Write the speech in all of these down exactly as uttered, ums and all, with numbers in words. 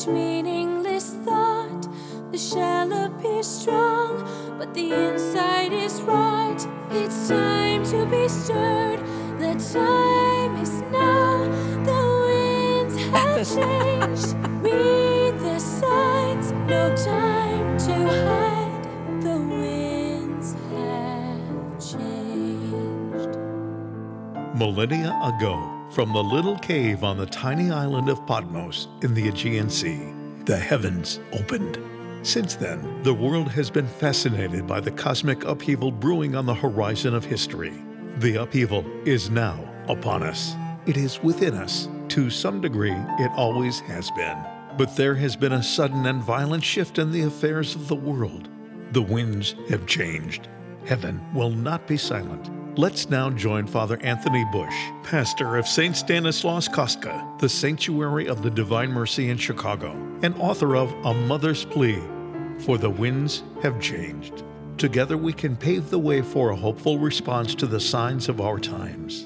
meaningless thought. The shell appears strong, but the inside is rot. It's time to be stirred. The time is now. The winds have changed. Read the signs. No time to hide. The winds have changed. Millennia ago, from the little cave on the tiny island of Patmos in the Aegean Sea, the heavens opened. Since then, the world has been fascinated by the cosmic upheaval brewing on the horizon of history. The upheaval is now upon us. It is within us. To some degree, it always has been. But there has been a sudden and violent shift in the affairs of the world. The winds have changed. Heaven will not be silent. Let's now join Father Anthony Bush, pastor of Saint Stanislaus Kostka, the Sanctuary of the Divine Mercy in Chicago, and author of A Mother's Plea, For the Winds Have Changed. Together we can pave the way for a hopeful response to the signs of our times.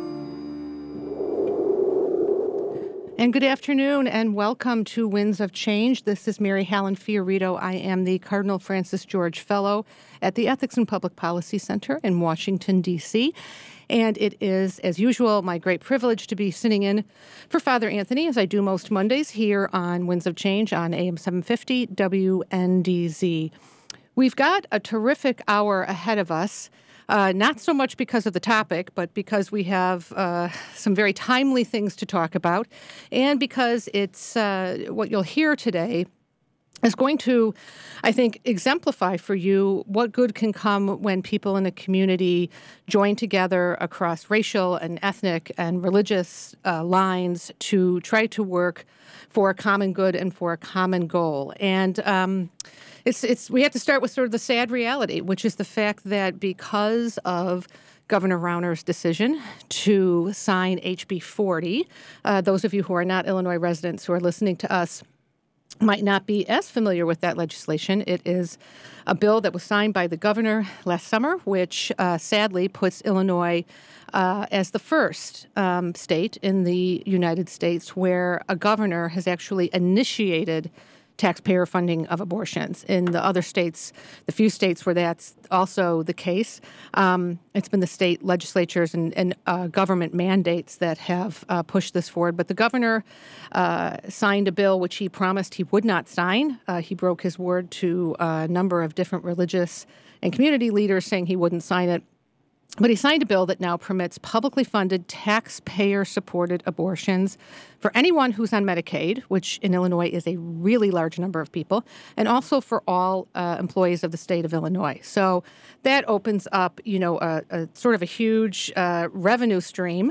And good afternoon, and welcome to Winds of Change. This is Mary Helen Fiorito. I am the Cardinal Francis George Fellow at the Ethics and Public Policy Center in Washington, D C, and it is, as usual, my great privilege to be sitting in for Father Anthony, as I do most Mondays, here on Winds of Change on A M seven fifty W N D Z. We've got a terrific hour ahead of us. Uh, not so much because of the topic, but because we have uh, some very timely things to talk about, and because it's uh, what you'll hear today is going to, I think, exemplify for you what good can come when people in a community join together across racial and ethnic and religious uh, lines to try to work for a common good and for a common goal. And um, It's it's we have to start with sort of the sad reality, which is the fact that because of Governor Rauner's decision to sign H B forty, uh, those of you who are not Illinois residents who are listening to us might not be as familiar with that legislation. It is a bill that was signed by the governor last summer, which uh, sadly puts Illinois uh, as the first um, state in the United States where a governor has actually initiated taxpayer funding of abortions. In the other states, the few states where that's also the case, um, it's been the state legislatures and, and uh, government mandates that have uh, pushed this forward. But the governor uh, signed a bill which he promised he would not sign. Uh, he broke his word to a number of different religious and community leaders saying he wouldn't sign it. But he signed a bill that now permits publicly funded, taxpayer-supported abortions for anyone who's on Medicaid, which in Illinois is a really large number of people, and also for all uh, employees of the state of Illinois. So that opens up, you know, a, a sort of a huge uh, revenue stream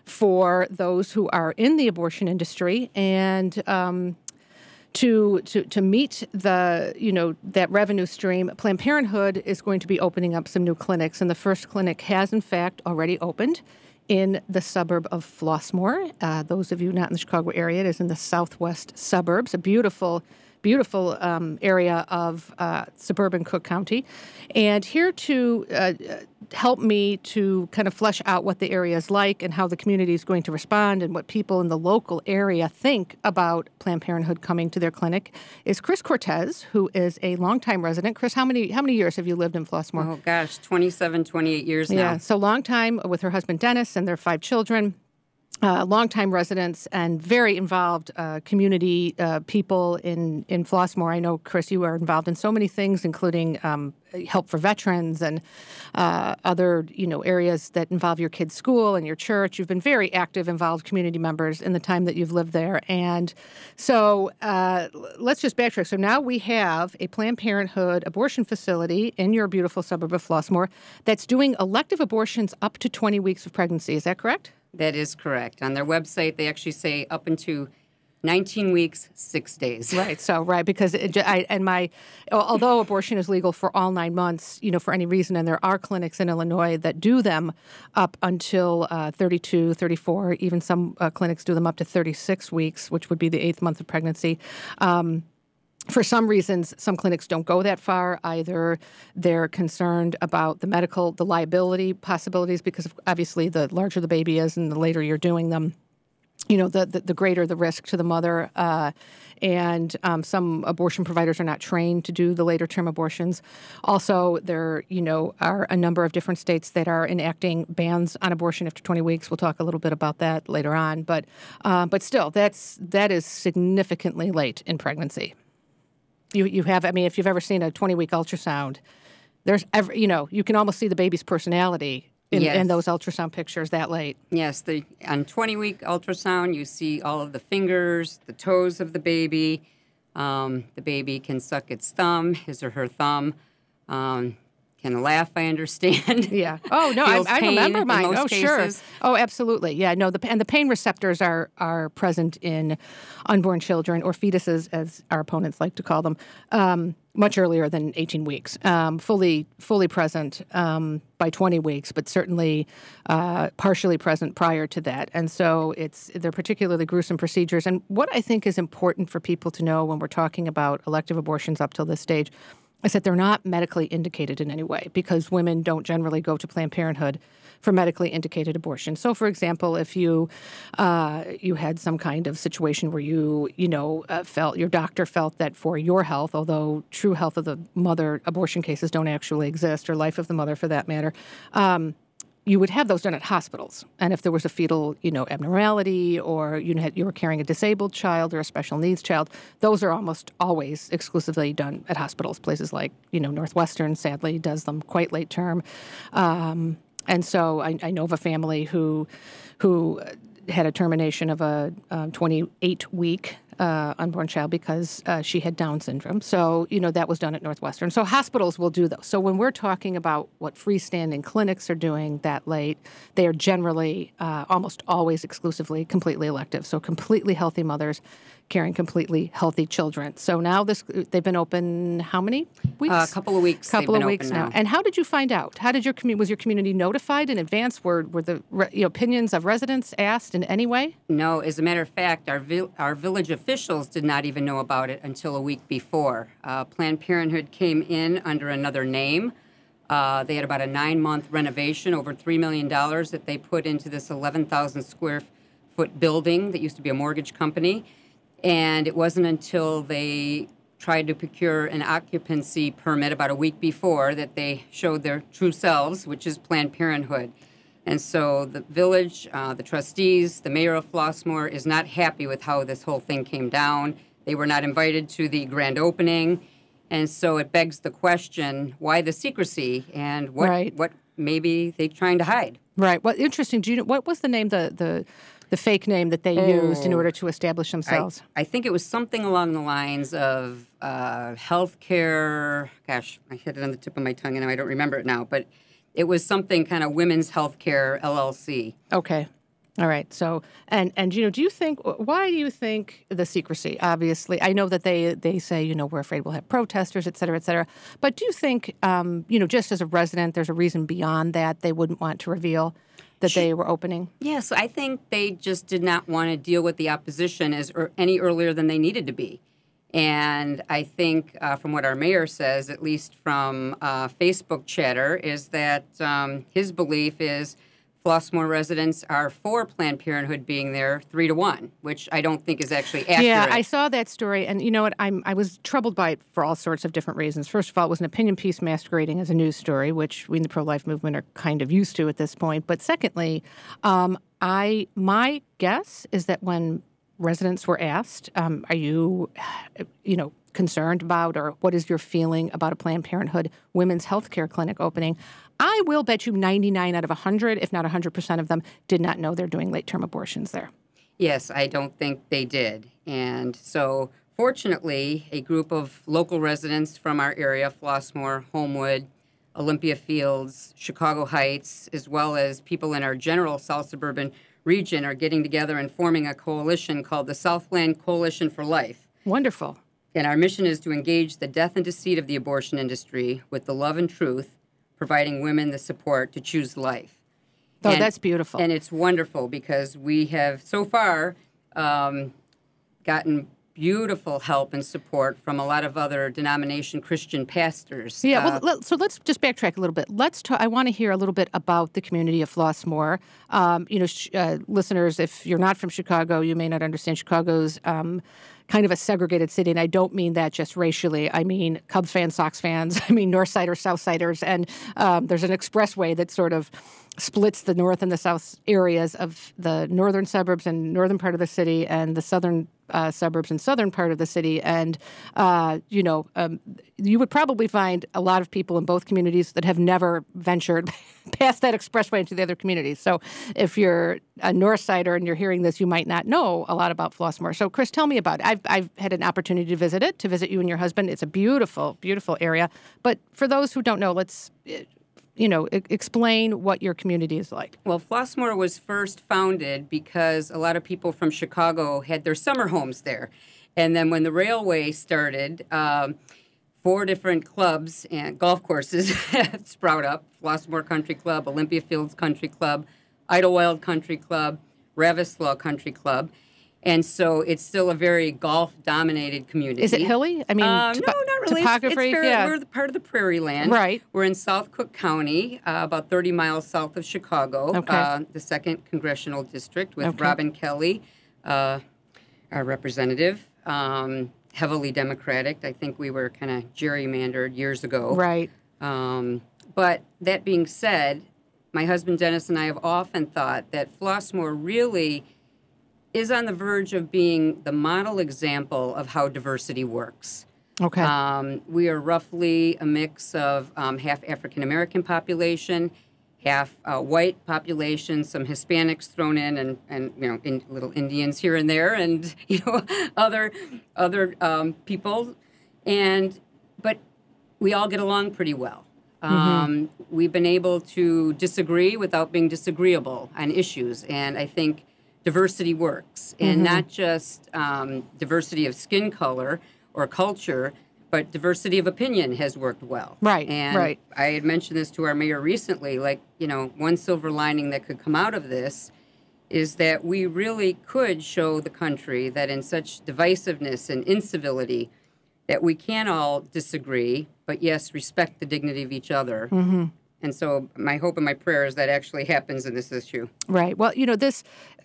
for those who are in the abortion industry, and um, To, to to meet the, you know, that revenue stream, Planned Parenthood is going to be opening up some new clinics, and the first clinic has, in fact, already opened in the suburb of Flossmoor. Uh, those of you not in the Chicago area, it is in the southwest suburbs, a beautiful, beautiful um, area of uh, suburban Cook County. And here to uh, help me to kind of flesh out what the area is like and how the community is going to respond and what people in the local area think about Planned Parenthood coming to their clinic is Chris Cortez, who is a longtime resident. Chris, how many how many years have you lived in Flossmoor? Oh, gosh, twenty-seven, twenty-eight years now. Yeah, so long time with her husband, Dennis, and their five children. Uh, longtime residents and very involved uh, community uh, people in, in Flossmoor. I know, Chris, you are involved in so many things, including um, help for veterans and uh, other, you know, areas that involve your kids' school and your church. You've been very active, involved community members in the time that you've lived there. And so uh, let's just backtrack. So now we have a Planned Parenthood abortion facility in your beautiful suburb of Flossmoor that's doing elective abortions up to twenty weeks of pregnancy. Is that correct? That is correct. On their website, they actually say up into nineteen weeks, six days. Right. So, right. Because it, I, and my, although abortion is legal for all nine months, you know, for any reason, and there are clinics in Illinois that do them up until uh, thirty-two, thirty-four, even some uh, clinics do them up to thirty-six weeks, which would be the eighth month of pregnancy. Um, For some reasons, some clinics don't go that far. Either they're concerned about the medical, the liability possibilities, because of, obviously the larger the baby is and the later you're doing them, you know, the, the, the greater the risk to the mother. Uh, and um, some abortion providers are not trained to do the later term abortions. Also, there, you know, are a number of different states that are enacting bans on abortion after twenty weeks. We'll talk a little bit about that later on. But, uh, but still, that's that is significantly late in pregnancy. You you have, I mean, if you've ever seen a twenty-week ultrasound, there's every, you know, you can almost see the baby's personality in, Yes. in those ultrasound pictures that late. Yes, the on twenty-week ultrasound, you see all of the fingers, the toes of the baby. Um, the baby can suck its thumb, his or her thumb. Um, can laugh, I understand. Yeah. Oh no, I, Feels I pain remember in mine. most Oh sure. cases. Oh absolutely. Yeah. No. The and the pain receptors are are present in unborn children or fetuses, as our opponents like to call them, um, much earlier than eighteen weeks. Um, fully fully present um, by twenty weeks, but certainly uh, partially present prior to that. And so it's they're particularly gruesome procedures. And what I think is important for people to know when we're talking about elective abortions up till this stage is that they're not medically indicated in any way, because women don't generally go to Planned Parenthood for medically indicated abortion. So, for example, if you uh, you had some kind of situation where you you know uh, felt your doctor felt that for your health, although true health of the mother abortion cases don't actually exist, or life of the mother for that matter. Um, You would have those done at hospitals, and if there was a fetal, you know, abnormality, or you had you were carrying a disabled child or a special needs child, those are almost always exclusively done at hospitals. Places like, you know, Northwestern, sadly, does them quite late term, um, and so I, I know of a family who, who had a termination of a um, twenty-eight week. Uh, unborn child because uh, she had Down syndrome. So, you know, that was done at Northwestern. So hospitals will do those. So when we're talking about what freestanding clinics are doing that late, they are generally uh, almost always exclusively completely elective. So completely healthy mothers carrying completely healthy children. So now this they've been open how many weeks? A couple of weeks. couple they've of been weeks open now. now. And how did you find out? How did your community, was your community notified in advance? Were were the re, you know, opinions of residents asked in any way? No, as a matter of fact, our vil- our village officials did not even know about it until a week before. Uh, Planned Parenthood came in under another name. Uh, they had about a nine-month renovation, over three million dollars that they put into this eleven thousand square foot building that used to be a mortgage company. And it wasn't until they tried to procure an occupancy permit about a week before that they showed their true selves, which is Planned Parenthood. And so the village, uh, the trustees, the mayor of Flossmoor is not happy with how this whole thing came down. They were not invited to the grand opening. And so it begs the question, why the secrecy, and what Right. what maybe they're trying to hide? Right. Well, interesting. Do you know what was the name, the the, the fake name that they used in Oh. order to establish themselves? I, I think it was something along the lines of uh, healthcare. Gosh, I had it on the tip of my tongue, and I don't remember it now. But it was something kind of Women's Healthcare L L C. Okay. All right. So, and and you know, do you think why do you think the secrecy? Obviously, I know that they they say, you know, we're afraid we'll have protesters, et cetera, et cetera. But do you think, um, you know, just as a resident, there's a reason beyond that they wouldn't want to reveal that they were opening? Yes, I think they just did not want to deal with the opposition as er, any earlier than they needed to be. And I think uh, from what our mayor says, at least from uh, Facebook chatter, is that um, his belief is Flossmoor residents are for Planned Parenthood being there three to one, which I don't think is actually accurate. Yeah, I saw that story, and you know what? I'm I was troubled by it for all sorts of different reasons. First of all, it was an opinion piece masquerading as a news story, which we in the pro-life movement are kind of used to at this point. But secondly, um, I my guess is that when residents were asked, um, "Are you, you know, concerned about, or what is your feeling about a Planned Parenthood women's health care clinic opening?" I will bet you ninety-nine out of one hundred, if not one hundred percent of them, did not know they're doing late-term abortions there. Yes, I don't think they did. And so, fortunately, a group of local residents from our area, Flossmoor, Homewood, Olympia Fields, Chicago Heights, as well as people in our general South Suburban region, are getting together and forming a coalition called the Southland Coalition for Life. Wonderful. And our mission is to engage the death and deceit of the abortion industry with the love and truth, providing women the support to choose life. Oh, and, that's beautiful. And it's wonderful because we have so far um, gotten beautiful help and support from a lot of other denomination Christian pastors. Yeah, Uh, well, let, so let's just backtrack a little bit. Let's talk, I want to hear a little bit about the community of Flossmoor. Um, you know, sh- uh, listeners, if you're not from Chicago, you may not understand Chicago's um, kind of a segregated city, and I don't mean that just racially. I mean Cubs fans, Sox fans, I mean Northsiders, Southsiders, and um, there's an expressway that sort of splits the north and the south areas of the northern suburbs and northern part of the city and the southern uh, suburbs and southern part of the city. And, uh, you know, um, you would probably find a lot of people in both communities that have never ventured past that expressway into the other communities. So if you're a North Sider and you're hearing this, you might not know a lot about Flossmoor. So, Chris, tell me about it. I've, I've had an opportunity to visit it, to visit you and your husband. It's a beautiful, beautiful area. But for those who don't know, let's... you know, e- explain what your community is like. Well, Flossmoor was first founded because a lot of people from Chicago had their summer homes there. And then when the railway started, um, four different clubs and golf courses sprout up: Flossmoor Country Club, Olympia Fields Country Club, Idlewild Country Club, Ravislaw Country Club. And so it's still a very golf-dominated community. Is it hilly? I mean, Um, topo- no, not really. topography? It's, it's very, yeah. We're the part of the prairie land. Right. We're in South Cook County, uh, about thirty miles south of Chicago, Okay. uh, the second congressional district, with Okay. Robin Kelly, uh, our representative, um, heavily Democratic. I think we were kind of gerrymandered years ago. Right. Um, but that being said, my husband Dennis and I have often thought that Flossmoor really is on the verge of being the model example of how diversity works. Okay. Um, we are roughly a mix of um, half African-American population, half uh, white population, some Hispanics thrown in, and, and you know, in, little Indians here and there, and you know, other other um, people, and but we all get along pretty well. Um, mm-hmm. We've been able to disagree without being disagreeable on issues, and I think diversity works, and Mm-hmm. not just um, diversity of skin color or culture, but diversity of opinion has worked well. Right, and right. I had mentioned this to our mayor recently, like, you know, one silver lining that could come out of this is that we really could show the country that in such divisiveness and incivility that we can all disagree, but yes, respect the dignity of each other. Mm-hmm. And so my hope and my prayer is that actually happens in this issue. Right. Well, you know, this,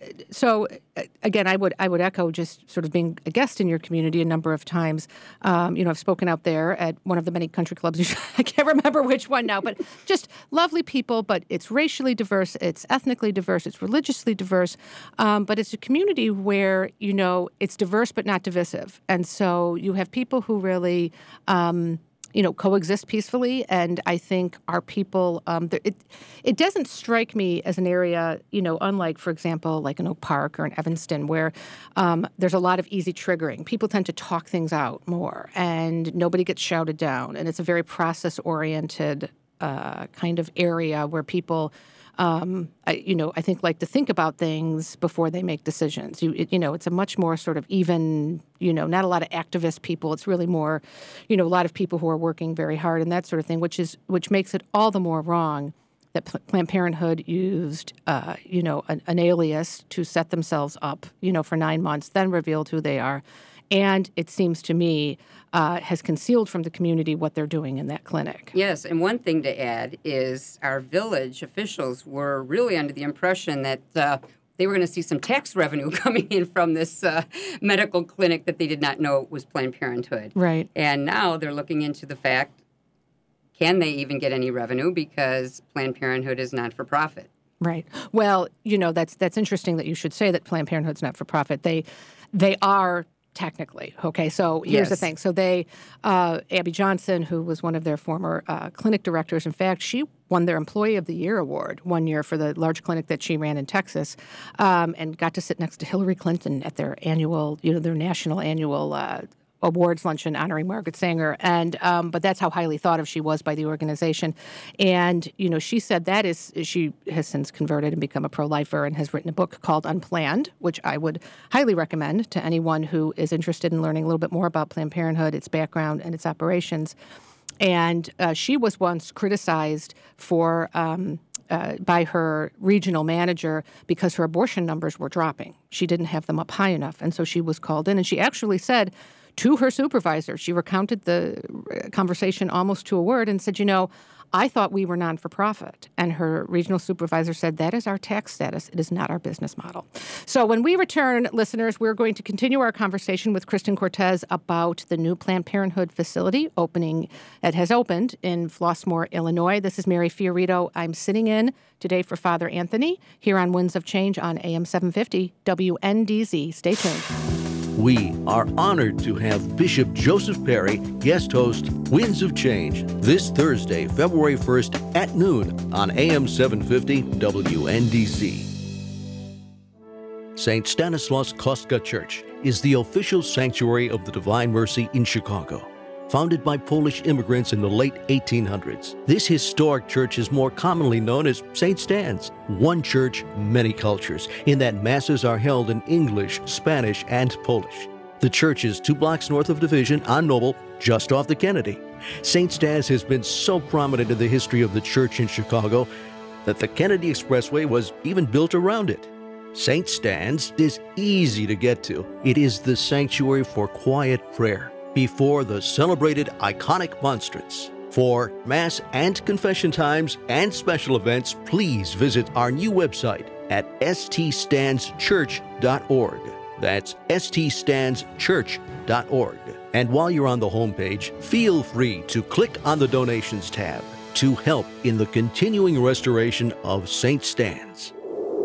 so uh, again, I would I would echo just sort of being a guest in your community a number of times. Um, you know, I've spoken out there at one of the many country clubs. I can't remember which one now, but just lovely people, but it's racially diverse, it's ethnically diverse, it's religiously diverse, um, but it's a community where, you know, it's diverse but not divisive. And so you have people who really... Um, you know, coexist peacefully. And I think our people, um, it it doesn't strike me as an area, you know, unlike, for example, like in Oak Park or in Evanston, where um, there's a lot of easy triggering. People tend to talk things out more, and nobody gets shouted down. And it's a very process-oriented uh, kind of area where people... Um, I, you know, I think like to think about things before they make decisions. You, it, you know, it's a much more sort of even, you know, not a lot of activist people. It's really more, you know, a lot of people who are working very hard and that sort of thing, which is which makes it all the more wrong that Planned Parenthood used, uh, you know, an, an alias to set themselves up, you know, for nine months, then revealed who they are. And it seems to me uh, has concealed from the community what they're doing in that clinic. Yes, and one thing to add is our village officials were really under the impression that uh, they were going to see some tax revenue coming in from this uh, medical clinic that they did not know was Planned Parenthood. Right. And now they're looking into the fact, can they even get any revenue because Planned Parenthood is not for profit? Right. Well, you know, that's that's interesting that you should say that Planned Parenthood's not for profit. They they are technically. Okay, so here's Yes. the thing. So they, uh, Abby Johnson, who was one of their former uh, clinic directors, in fact, she won their Employee of the Year award one year for the large clinic that she ran in Texas, um, and got to sit next to Hillary Clinton at their annual, you know, their national annual uh, awards luncheon honoring Margaret Sanger. And um, but that's how highly thought of she was by the organization. And, you know, she said that is, she has since converted and become a pro-lifer and has written a book called Unplanned, which I would highly recommend to anyone who is interested in learning a little bit more about Planned Parenthood, its background, and its operations. And uh, she was once criticized for um, uh, by her regional manager because her abortion numbers were dropping. She didn't have them up high enough, and so she was called in. And she actually said to her supervisor, she recounted the conversation almost to a word and said, you know, I thought we were non-for-profit. And her regional supervisor said, that is our tax status. It is not our business model. So when we return, listeners, we're going to continue our conversation with Kristen Cortez about the new Planned Parenthood facility opening that has opened in Flossmoor, Illinois. This is Mary Fiorito. I'm sitting in today for Father Anthony here on Winds of Change on A M seven fifty W N D Z. Stay tuned. We are honored to have Bishop Joseph Perry guest host Winds of Change this Thursday, February first at noon on A M seven fifty W N D Z. Saint Stanislaus Kostka Church is the official sanctuary of the Divine Mercy in Chicago. Founded by Polish immigrants in the late eighteen hundreds, this historic church is more commonly known as Saint Stan's. One church, many cultures, in that masses are held in English, Spanish, and Polish. The church is two blocks north of Division on Noble, just off the Kennedy. Saint Stan's has been so prominent in the history of the church in Chicago that the Kennedy Expressway was even built around it. Saint Stan's is easy to get to. It is the sanctuary for quiet prayer before the celebrated iconic monstrance. For Mass and confession times and special events, please visit our new website at s t stands church dot org. That's s t stands church dot org. And while you're on the homepage, feel free to click on the Donations tab to help in the continuing restoration of Saint Stan's.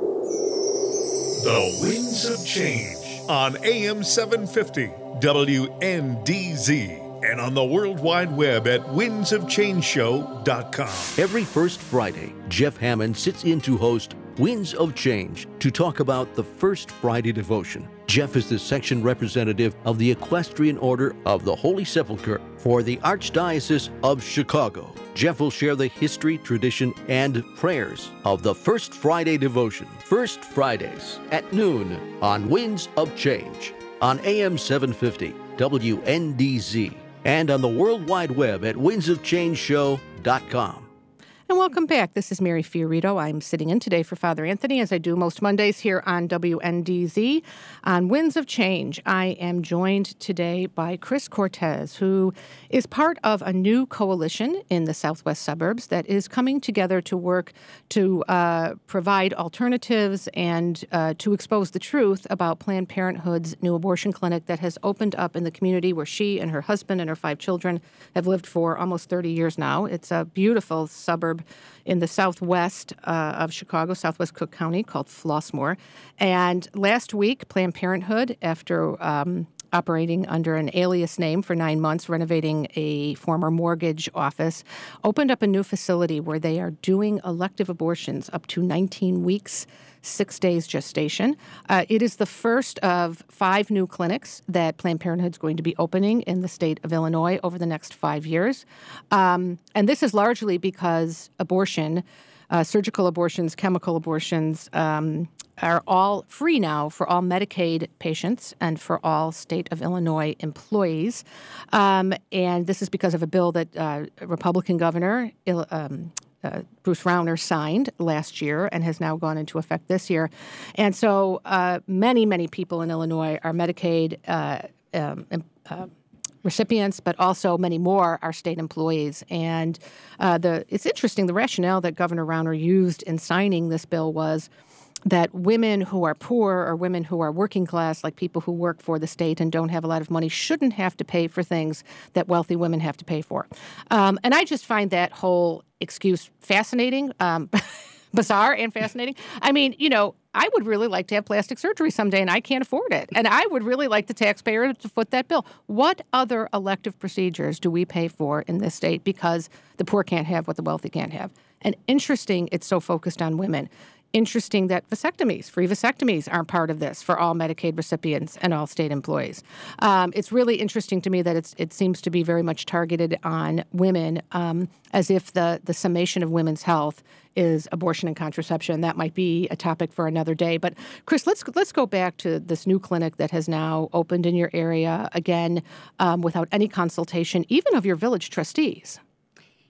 The Winds of Change on A M seven fifty W N D Z and on the World Wide Web at winds of change show dot com. Every first Friday, Jeff Hammond sits in to host Winds of Change to talk about the First Friday devotion. Jeff is the section representative of the Equestrian Order of the Holy Sepulchre for the Archdiocese of Chicago. Jeff will share the history, tradition, and prayers of the First Friday devotion. First Fridays at noon on Winds of Change on A M seven fifty W N D Z and on the World Wide Web at winds of change show dot com. And welcome back. This is Mary Fiorito. I'm sitting in today for Father Anthony, as I do most Mondays here on W N D Z on Winds of Change. I am joined today by Chris Cortez, who is part of a new coalition in the southwest suburbs that is coming together to work to uh, provide alternatives and uh, to expose the truth about Planned Parenthood's new abortion clinic that has opened up in the community where she and her husband and her five children have lived for almost thirty years now. It's a beautiful suburb in the southwest uh, of Chicago, southwest Cook County, called Flossmoor. And last week, Planned Parenthood, after um, operating under an alias name for nine months, renovating a former mortgage office, opened up a new facility where they are doing elective abortions up to nineteen weeks, six days gestation. Uh, it is the first of five new clinics that Planned Parenthood is going to be opening in the state of Illinois over the next five years. Um, and this is largely because abortion, uh, surgical abortions, chemical abortions, um, are all free now for all Medicaid patients and for all state of Illinois employees. Um, and this is because of a bill that uh, Republican governor um, Uh, Bruce Rauner signed last year and has now gone into effect this year. And so uh, many, many people in Illinois are Medicaid uh, um, uh, recipients, but also many more are state employees. And uh, the it's interesting, the rationale that Governor Rauner used in signing this bill was that women who are poor or women who are working class, like people who work for the state and don't have a lot of money, shouldn't have to pay for things that wealthy women have to pay for. Um, and I just find that whole excuse fascinating, um, bizarre and fascinating. I mean, you know, I would really like to have plastic surgery someday, and I can't afford it. And I would really like the taxpayer to foot that bill. What other elective procedures do we pay for in this state because the poor can't have what the wealthy can't have? And interesting, it's so focused on women. Interesting that vasectomies, free vasectomies, aren't part of this for all Medicaid recipients and all state employees. Um, it's really interesting to me that it's, it seems to be very much targeted on women, um, as if the, the summation of women's health is abortion and contraception. That might be a topic for another day. But Chris, let's let's go back to this new clinic that has now opened in your area again, um, without any consultation, even of your village trustees.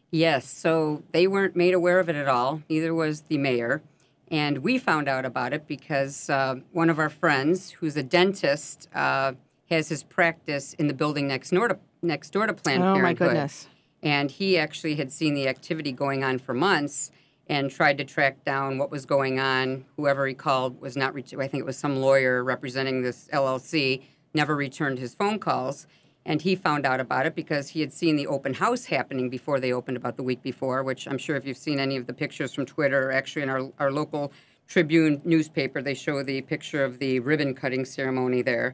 Yes, so they weren't made aware of it at all. Neither was the mayor. And we found out about it because uh, one of our friends, who's a dentist, uh, has his practice in the building next door to, next door to Planned Oh, Parenthood. my goodness. And he actually had seen the activity going on for months and tried to track down what was going on. Whoever he called was not, ret- I think it was some lawyer representing this L L C, never returned his phone calls. And he found out about it because he had seen the open house happening before they opened about the week before, which I'm sure if you've seen any of the pictures from Twitter, or actually in our, our local Tribune newspaper, they show the picture of the ribbon cutting ceremony there.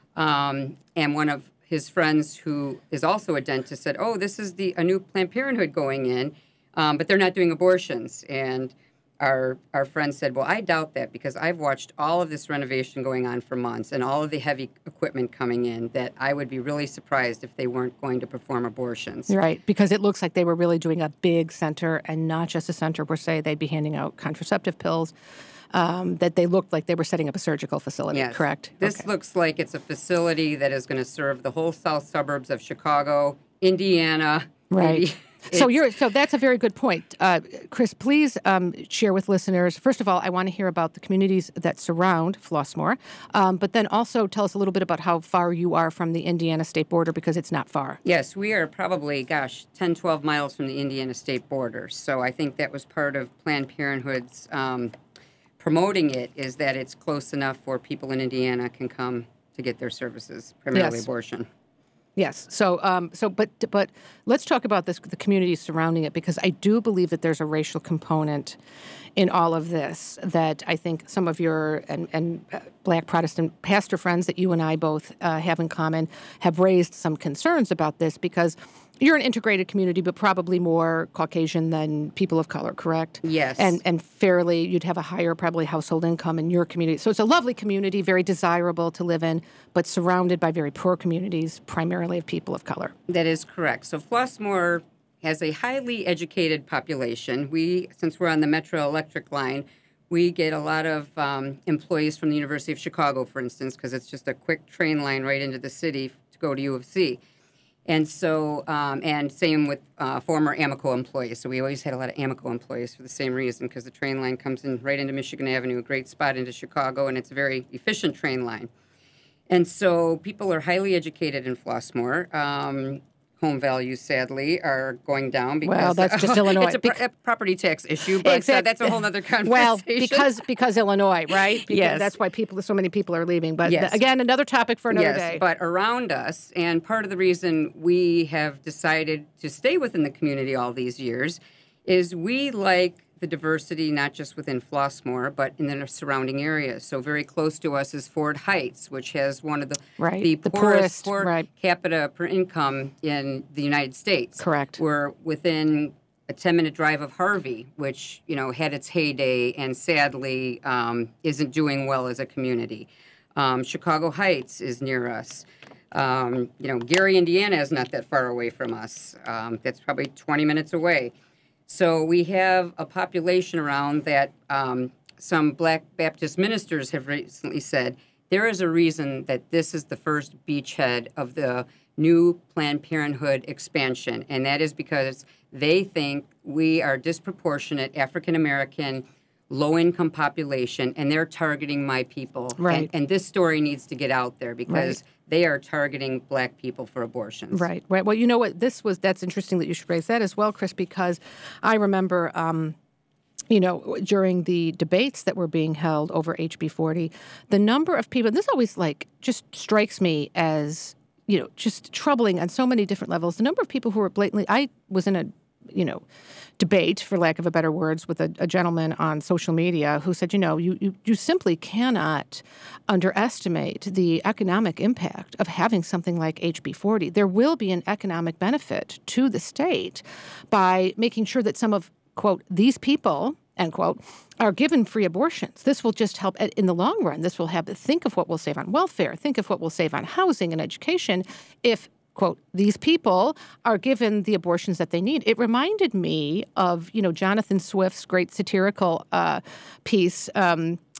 Um, and one of his friends, who is also a dentist, said, oh, this is the a new Planned Parenthood going in, um, but they're not doing abortions. And our our friend said, well, I doubt that because I've watched all of this renovation going on for months and all of the heavy equipment coming in, that I would be really surprised if they weren't going to perform abortions. Right, because it looks like they were really doing a big center and not just a center where, say, they'd be handing out contraceptive pills, um, that they looked like they were setting up a surgical facility, Yes. correct? This Okay. looks like it's a facility that is going to serve the whole south suburbs of Chicago, Indiana. Right. maybe. So It's- you're so that's a very good point, uh, Chris. Please um, share with listeners. First of all, I want to hear about the communities that surround Flossmoor, um, but then also tell us a little bit about how far you are from the Indiana state border, because it's not far. Yes, we are probably, gosh, ten, twelve miles from the Indiana state border. So I think that was part of Planned Parenthood's um, promoting it, is that it's close enough for people in Indiana can come to get their services, primarily Yes. abortion. Yes. So, um, so, but, but let's talk about this, the communities surrounding it, because I do believe that there's a racial component in all of this that I think some of your and, and uh, Black Protestant pastor friends that you and I both uh, have in common have raised some concerns about this, because you're an integrated community, but probably more Caucasian than people of color, correct? Yes. And and fairly, you'd have a higher probably household income in your community. So it's a lovely community, very desirable to live in, but surrounded by very poor communities, primarily of people of color. That is correct. So Flossmoor has a highly educated population. We, since we're on the Metro Electric line, we get a lot of um, employees from the University of Chicago, for instance, because it's just a quick train line right into the city to go to U of C. And so, um, and same with uh, former Amoco employees. So we always had a lot of Amoco employees for the same reason, because the train line comes in right into Michigan Avenue, a great spot into Chicago, and it's a very efficient train line. And so people are highly educated in Flossmoor. Um, home values, sadly, are going down because Well, that's just Illinois. It's a, pro- a property tax issue, but uh, that's a whole other conversation. Well, because because Illinois, right? Because Yes. that's why people, so many people are leaving. But Yes. th- again, another topic for another yes, day. but around us, and part of the reason we have decided to stay within the community all these years is we like the diversity not just within Flossmoor, but in the surrounding areas. So very close to us is Ford Heights, which has one of the, Right, the, the poorest, poorest, per right. capita per income in the United States. Correct. We're within a ten-minute drive of Harvey, which, you know, had its heyday and sadly um, isn't doing well as a community. Um, Chicago Heights is near us. Um, you know, Gary, Indiana is not that far away from us. Um, that's probably twenty minutes away. So we have a population around that um, some Black Baptist ministers have recently said there is a reason that this is the first beachhead of the new Planned Parenthood expansion, and that is because they think we are disproportionate African-American, low-income population, and they're targeting my people. Right. And, and this story needs to get out there because Right. they are targeting Black people for abortions. Right, right. Well, you know what? This was, that's interesting that you should raise that as well, Chris, because I remember, um, you know, during the debates that were being held over H B forty, the number of people, this always like just strikes me as, you know, just troubling on so many different levels. The number of people who were blatantly, I was in a, you know, debate, for lack of a better words, with a, a gentleman on social media who said, you know, you, you, you simply cannot underestimate the economic impact of having something like H B forty. There will be an economic benefit to the state by making sure that some of, quote, these people, end quote, are given free abortions. This will just help in the long run. This will have, think of what we'll save on welfare, think of what we'll save on housing and education if, quote, these people are given the abortions that they need. It reminded me of, you know, Jonathan Swift's great satirical uh, piece, um,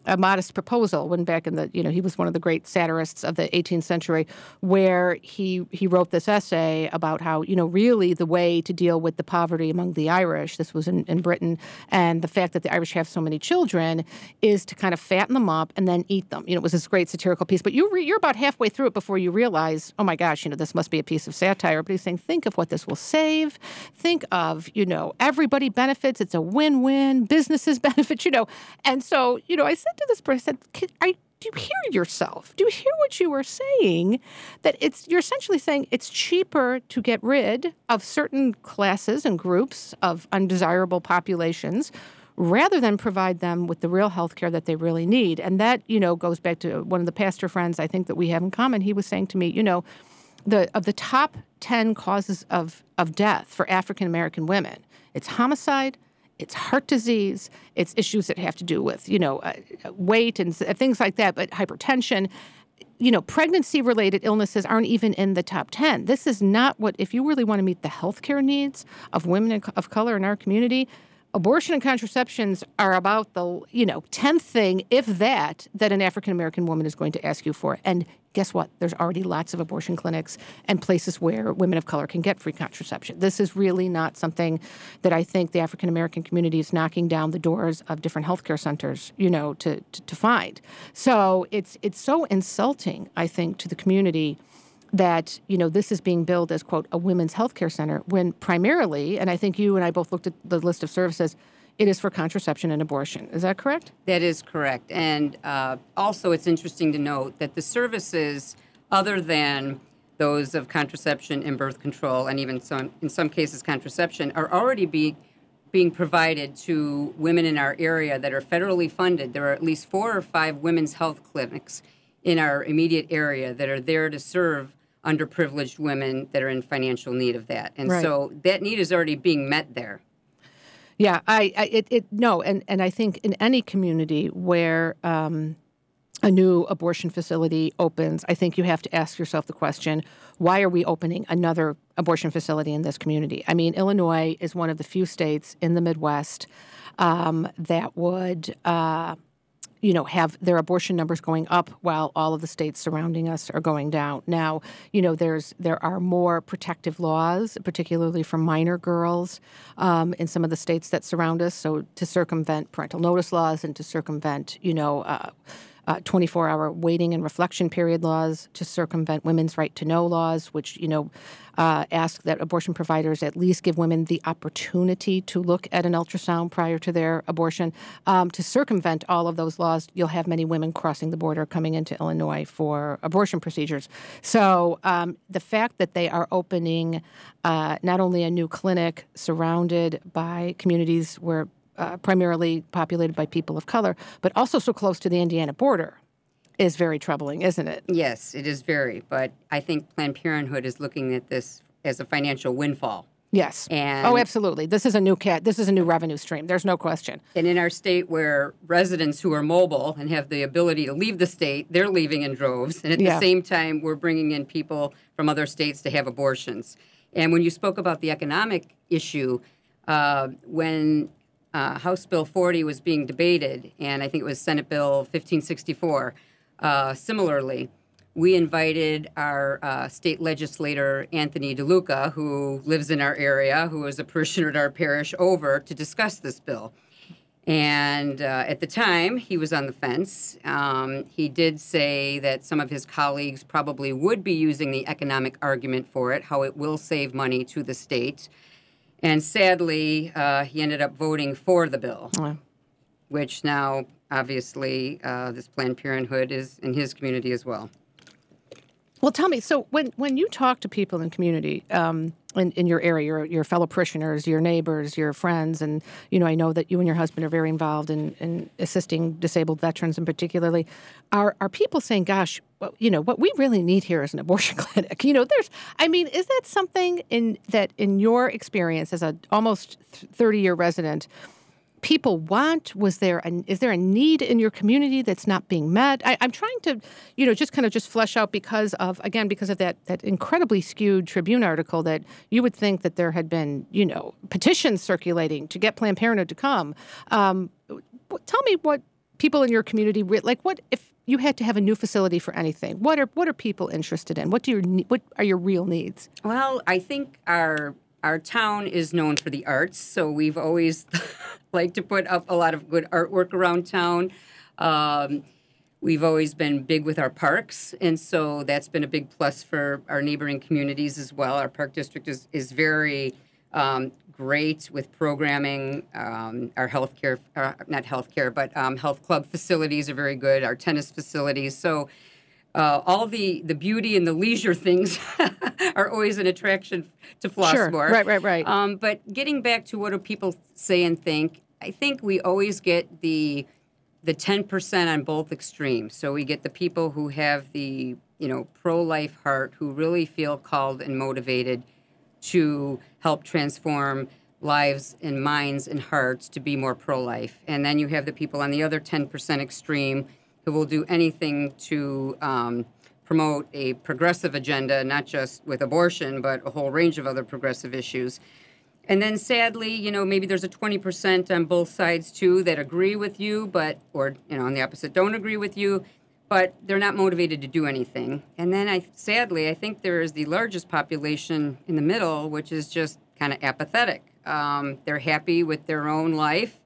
A Modest Proposal, when back in the, you know, he was one of the great satirists of the eighteenth century, where he he wrote this essay about how, you know, really the way to deal with the poverty among the Irish, this was in, in Britain, and the fact that the Irish have so many children, is to kind of fatten them up and then eat them. You know, it was this great satirical piece, but you re, you're about halfway through it before you realize, oh my gosh, you know, this must be a piece of satire. But he's saying, think of what this will save. Think of, you know, everybody benefits. It's a win-win. Businesses benefit, you know. And so, you know, I said to this person, I said, I, do you hear yourself? Do you hear what you were saying? That it's you're essentially saying it's cheaper to get rid of certain classes and groups of undesirable populations rather than provide them with the real health care that they really need. And that, you know, goes back to one of the pastor friends I think that we have in common. He was saying to me, you know, the of the top ten causes of, of death for African American women, it's homicide, it's heart disease, it's issues that have to do with, you know, uh, weight and things like that, but hypertension. You know, pregnancy-related illnesses aren't even in the top ten. This is not what, if you really want to meet the healthcare needs of women of color in our community, abortion and contraceptions are about the, you know, tenth thing, if that, that an African-American woman is going to ask you for. And guess what? There's already lots of abortion clinics and places where women of color can get free contraception. This is really not something that I think the African-American community is knocking down the doors of different healthcare centers, you know, to, to, to find. So it's it's so insulting, I think, to the community that, you know, this is being billed as, quote, a women's healthcare center, when primarily, and I think you and I both looked at the list of services, it is for contraception and abortion. Is that correct? That is correct. And uh, also it's interesting to note that the services, other than those of contraception and birth control, and even some, in some cases contraception, are already be, being provided to women in our area that are federally funded. There are at least four or five women's health clinics in our immediate area that are there to serve underprivileged women that are in financial need of that. And right. so that need is already being met there. Yeah, I, I it, it no, and, and I think in any community where um, a new abortion facility opens, I think you have to ask yourself the question, why are we opening another abortion facility in this community? I mean, Illinois is one of the few states in the Midwest um, that would uh, you know, have their abortion numbers going up while all of the states surrounding us are going down. Now, you know, there's there are more protective laws, particularly for minor girls um, in some of the states that surround us. So to circumvent parental notice laws and to circumvent, you know, uh, uh, twenty-four hour waiting and reflection period laws, to circumvent women's right to know laws, which, you know, uh, ask that abortion providers at least give women the opportunity to look at an ultrasound prior to their abortion. Um, to circumvent all of those laws, you'll have many women crossing the border coming into Illinois for abortion procedures. So um, the fact that they are opening uh, not only a new clinic surrounded by communities where Uh, primarily populated by people of color, but also so close to the Indiana border, is very troubling, isn't it? Yes, it is very. But I think Planned Parenthood is looking at this as a financial windfall. Yes. And oh, absolutely. This is a new cat. This is a new revenue stream. There's no question. And in our state, where residents who are mobile and have the ability to leave the state, they're leaving in droves. And at Yeah. the same time, we're bringing in people from other states to have abortions. And when you spoke about the economic issue, uh, when Uh, House Bill forty was being debated, and I think it was Senate Bill fifteen sixty-four. Uh, similarly, we invited our uh, state legislator, Anthony DeLuca, who lives in our area, who is a parishioner at our parish, over to discuss this bill. And uh, at the time, he was on the fence. Um, he did say that some of his colleagues probably would be using the economic argument for it, how it will save money to the state. And sadly, uh, he ended up voting for the bill, Oh. which now, obviously, uh, this Planned Parenthood is in his community as well. Well, tell me, so when, when you talk to people in community, um, in, in your area, your, your fellow parishioners, your neighbors, your friends, and, you know, I know that you and your husband are very involved in, in assisting disabled veterans in particularly, are, are people saying, gosh, well, you know, what we really need here is an abortion clinic? You know, there's, I mean, is that something in that in your experience as a almost thirty-year resident, people want? Was there a, is there a need in your community that's not being met? I, I'm trying to, you know, just kind of just flesh out because of, again, because of that that incredibly skewed Tribune article that you would think that there had been, you know, petitions circulating to get Planned Parenthood to come. Um, tell me what people in your community, like what if you had to have a new facility for anything? What are what are people interested in? What do your what are your real needs? Well, I think our our town is known for the arts, so we've always liked to put up a lot of good artwork around town. Um, we've always been big with our parks, and so that's been a big plus for our neighboring communities as well. Our park district is is very um, great with programming. Um, our healthcare, uh, not healthcare, but um, health club facilities are very good. Our tennis facilities. So uh, all the, the beauty and the leisure things are always an attraction to Flossmoor. Sure. Right, right, right. Um, but getting back to what do people say and think, I think we always get the the ten percent on both extremes. So we get the people who have the, you know, pro-life heart, who really feel called and motivated to help transform lives and minds and hearts to be more pro-life. And then you have the people on the other ten percent extreme who will do anything to um, promote a progressive agenda, not just with abortion, but a whole range of other progressive issues. And then sadly, you know, maybe there's a twenty percent on both sides too that agree with you, but, or, you know, on the opposite, don't agree with you, but they're not motivated to do anything. And then I, sadly, I think there is the largest population in the middle, which is just kind of apathetic. Um, they're happy with their own life.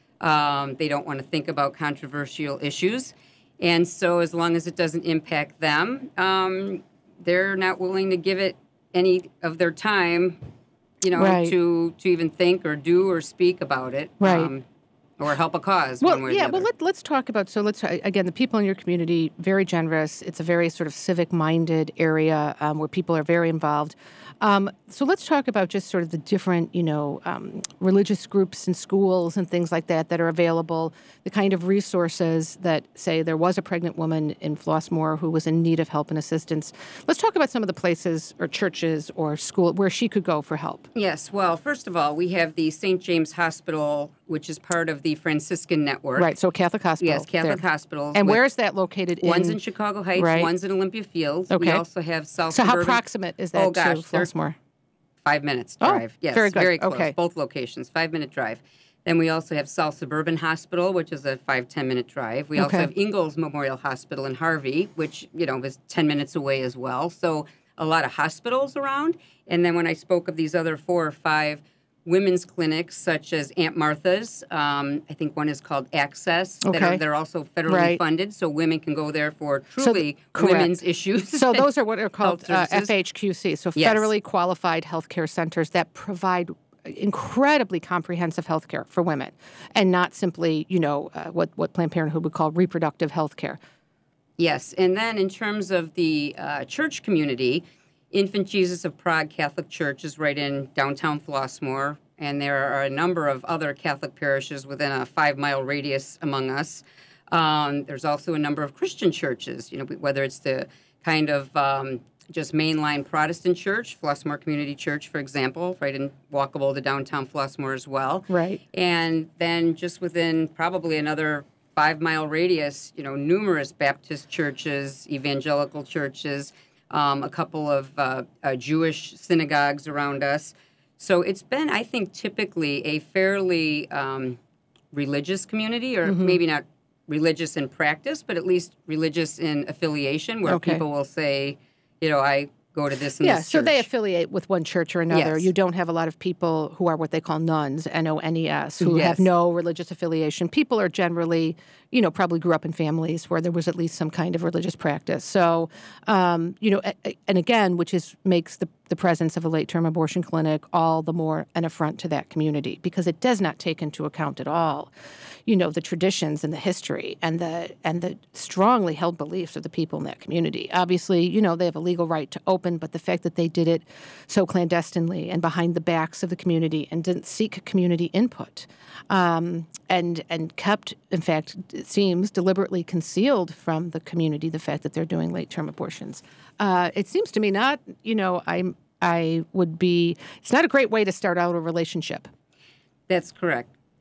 Um, they don't want to think about controversial issues. And so as long as it doesn't impact them, um, they're not willing to give it any of their time, you know, right. to, to even think or do or speak about it. Right. Um, Or help a cause. Well, one way or yeah. the other. Well, let, let's talk about. So let's again. The people in your community very generous. It's a very sort of civic-minded area um, where people are very involved. Um, so let's talk about just sort of the different, you know, um, religious groups and schools and things like that that are available. The kind of resources that say there was a pregnant woman in Flossmoor who was in need of help and assistance. Let's talk about some of the places or churches or school where she could go for help. Yes. Well, first of all, we have the Saint James Hospital, which is part of the Franciscan Network. Right, so Catholic Hospital. Yes, Catholic there. hospitals. And with- where is that located? One's in, in Chicago Heights, right. one's in Olympia Fields. Okay. We also have South So how Suburban. proximate is that Oh, gosh, to they're Flossmoor? Five minutes Oh, drive. Yes, very good. very close. Okay. Both locations, five-minute drive. Then we also have South Suburban Hospital, which is a five, ten-minute drive. We also Okay. have Ingalls Memorial Hospital in Harvey, which, you know, is ten minutes away as well. So a lot of hospitals around. And then when I spoke of these other four or five women's clinics, such as Aunt Martha's, um, I think one is called Access. That Okay. are, they're also federally Right. funded, so women can go there for So truly th- correct. women's issues. So those are what are called Health uh, services. F H Q C, so Yes. federally qualified healthcare centers that provide incredibly comprehensive health care for women and not simply, you know, uh, what, what Planned Parenthood would call reproductive health care. Yes, and then in terms of the uh, church community, Infant Jesus of Prague Catholic Church is right in downtown Flossmoor, and there are a number of other Catholic parishes within a five-mile radius among us. Um, there's also a number of Christian churches, you know, whether it's the kind of um, just mainline Protestant church, Flossmoor Community Church, for example, right in walkable to downtown Flossmoor as well. Right. And then just within probably another five-mile radius, you know, numerous Baptist churches, evangelical churches, um, a couple of uh, uh, Jewish synagogues around us. So it's been, I think, typically a fairly um, religious community, or Mm-hmm. maybe not religious in practice, but at least religious in affiliation, where Okay. people will say, you know, I go to this and Yeah, this so they church. affiliate with one church or another. Yes. You don't have a lot of people who are what they call nuns, N O N E S, who Yes. have no religious affiliation. People are generally, you know, probably grew up in families where there was at least some kind of religious practice. So, um, you know, a- a- and again, which is makes the, the presence of a late-term abortion clinic all the more an affront to that community because it does not take into account at all, you know, the traditions and the history and the and the strongly held beliefs of the people in that community. Obviously, you know, they have a legal right to open, but the fact that they did it so clandestinely and behind the backs of the community and didn't seek community input, um, and and kept, in fact, it seems deliberately concealed from the community the fact that they're doing late-term abortions. Uh, it seems to me not, you know, I'm I would be. It's not a great way to start out a relationship. That's correct.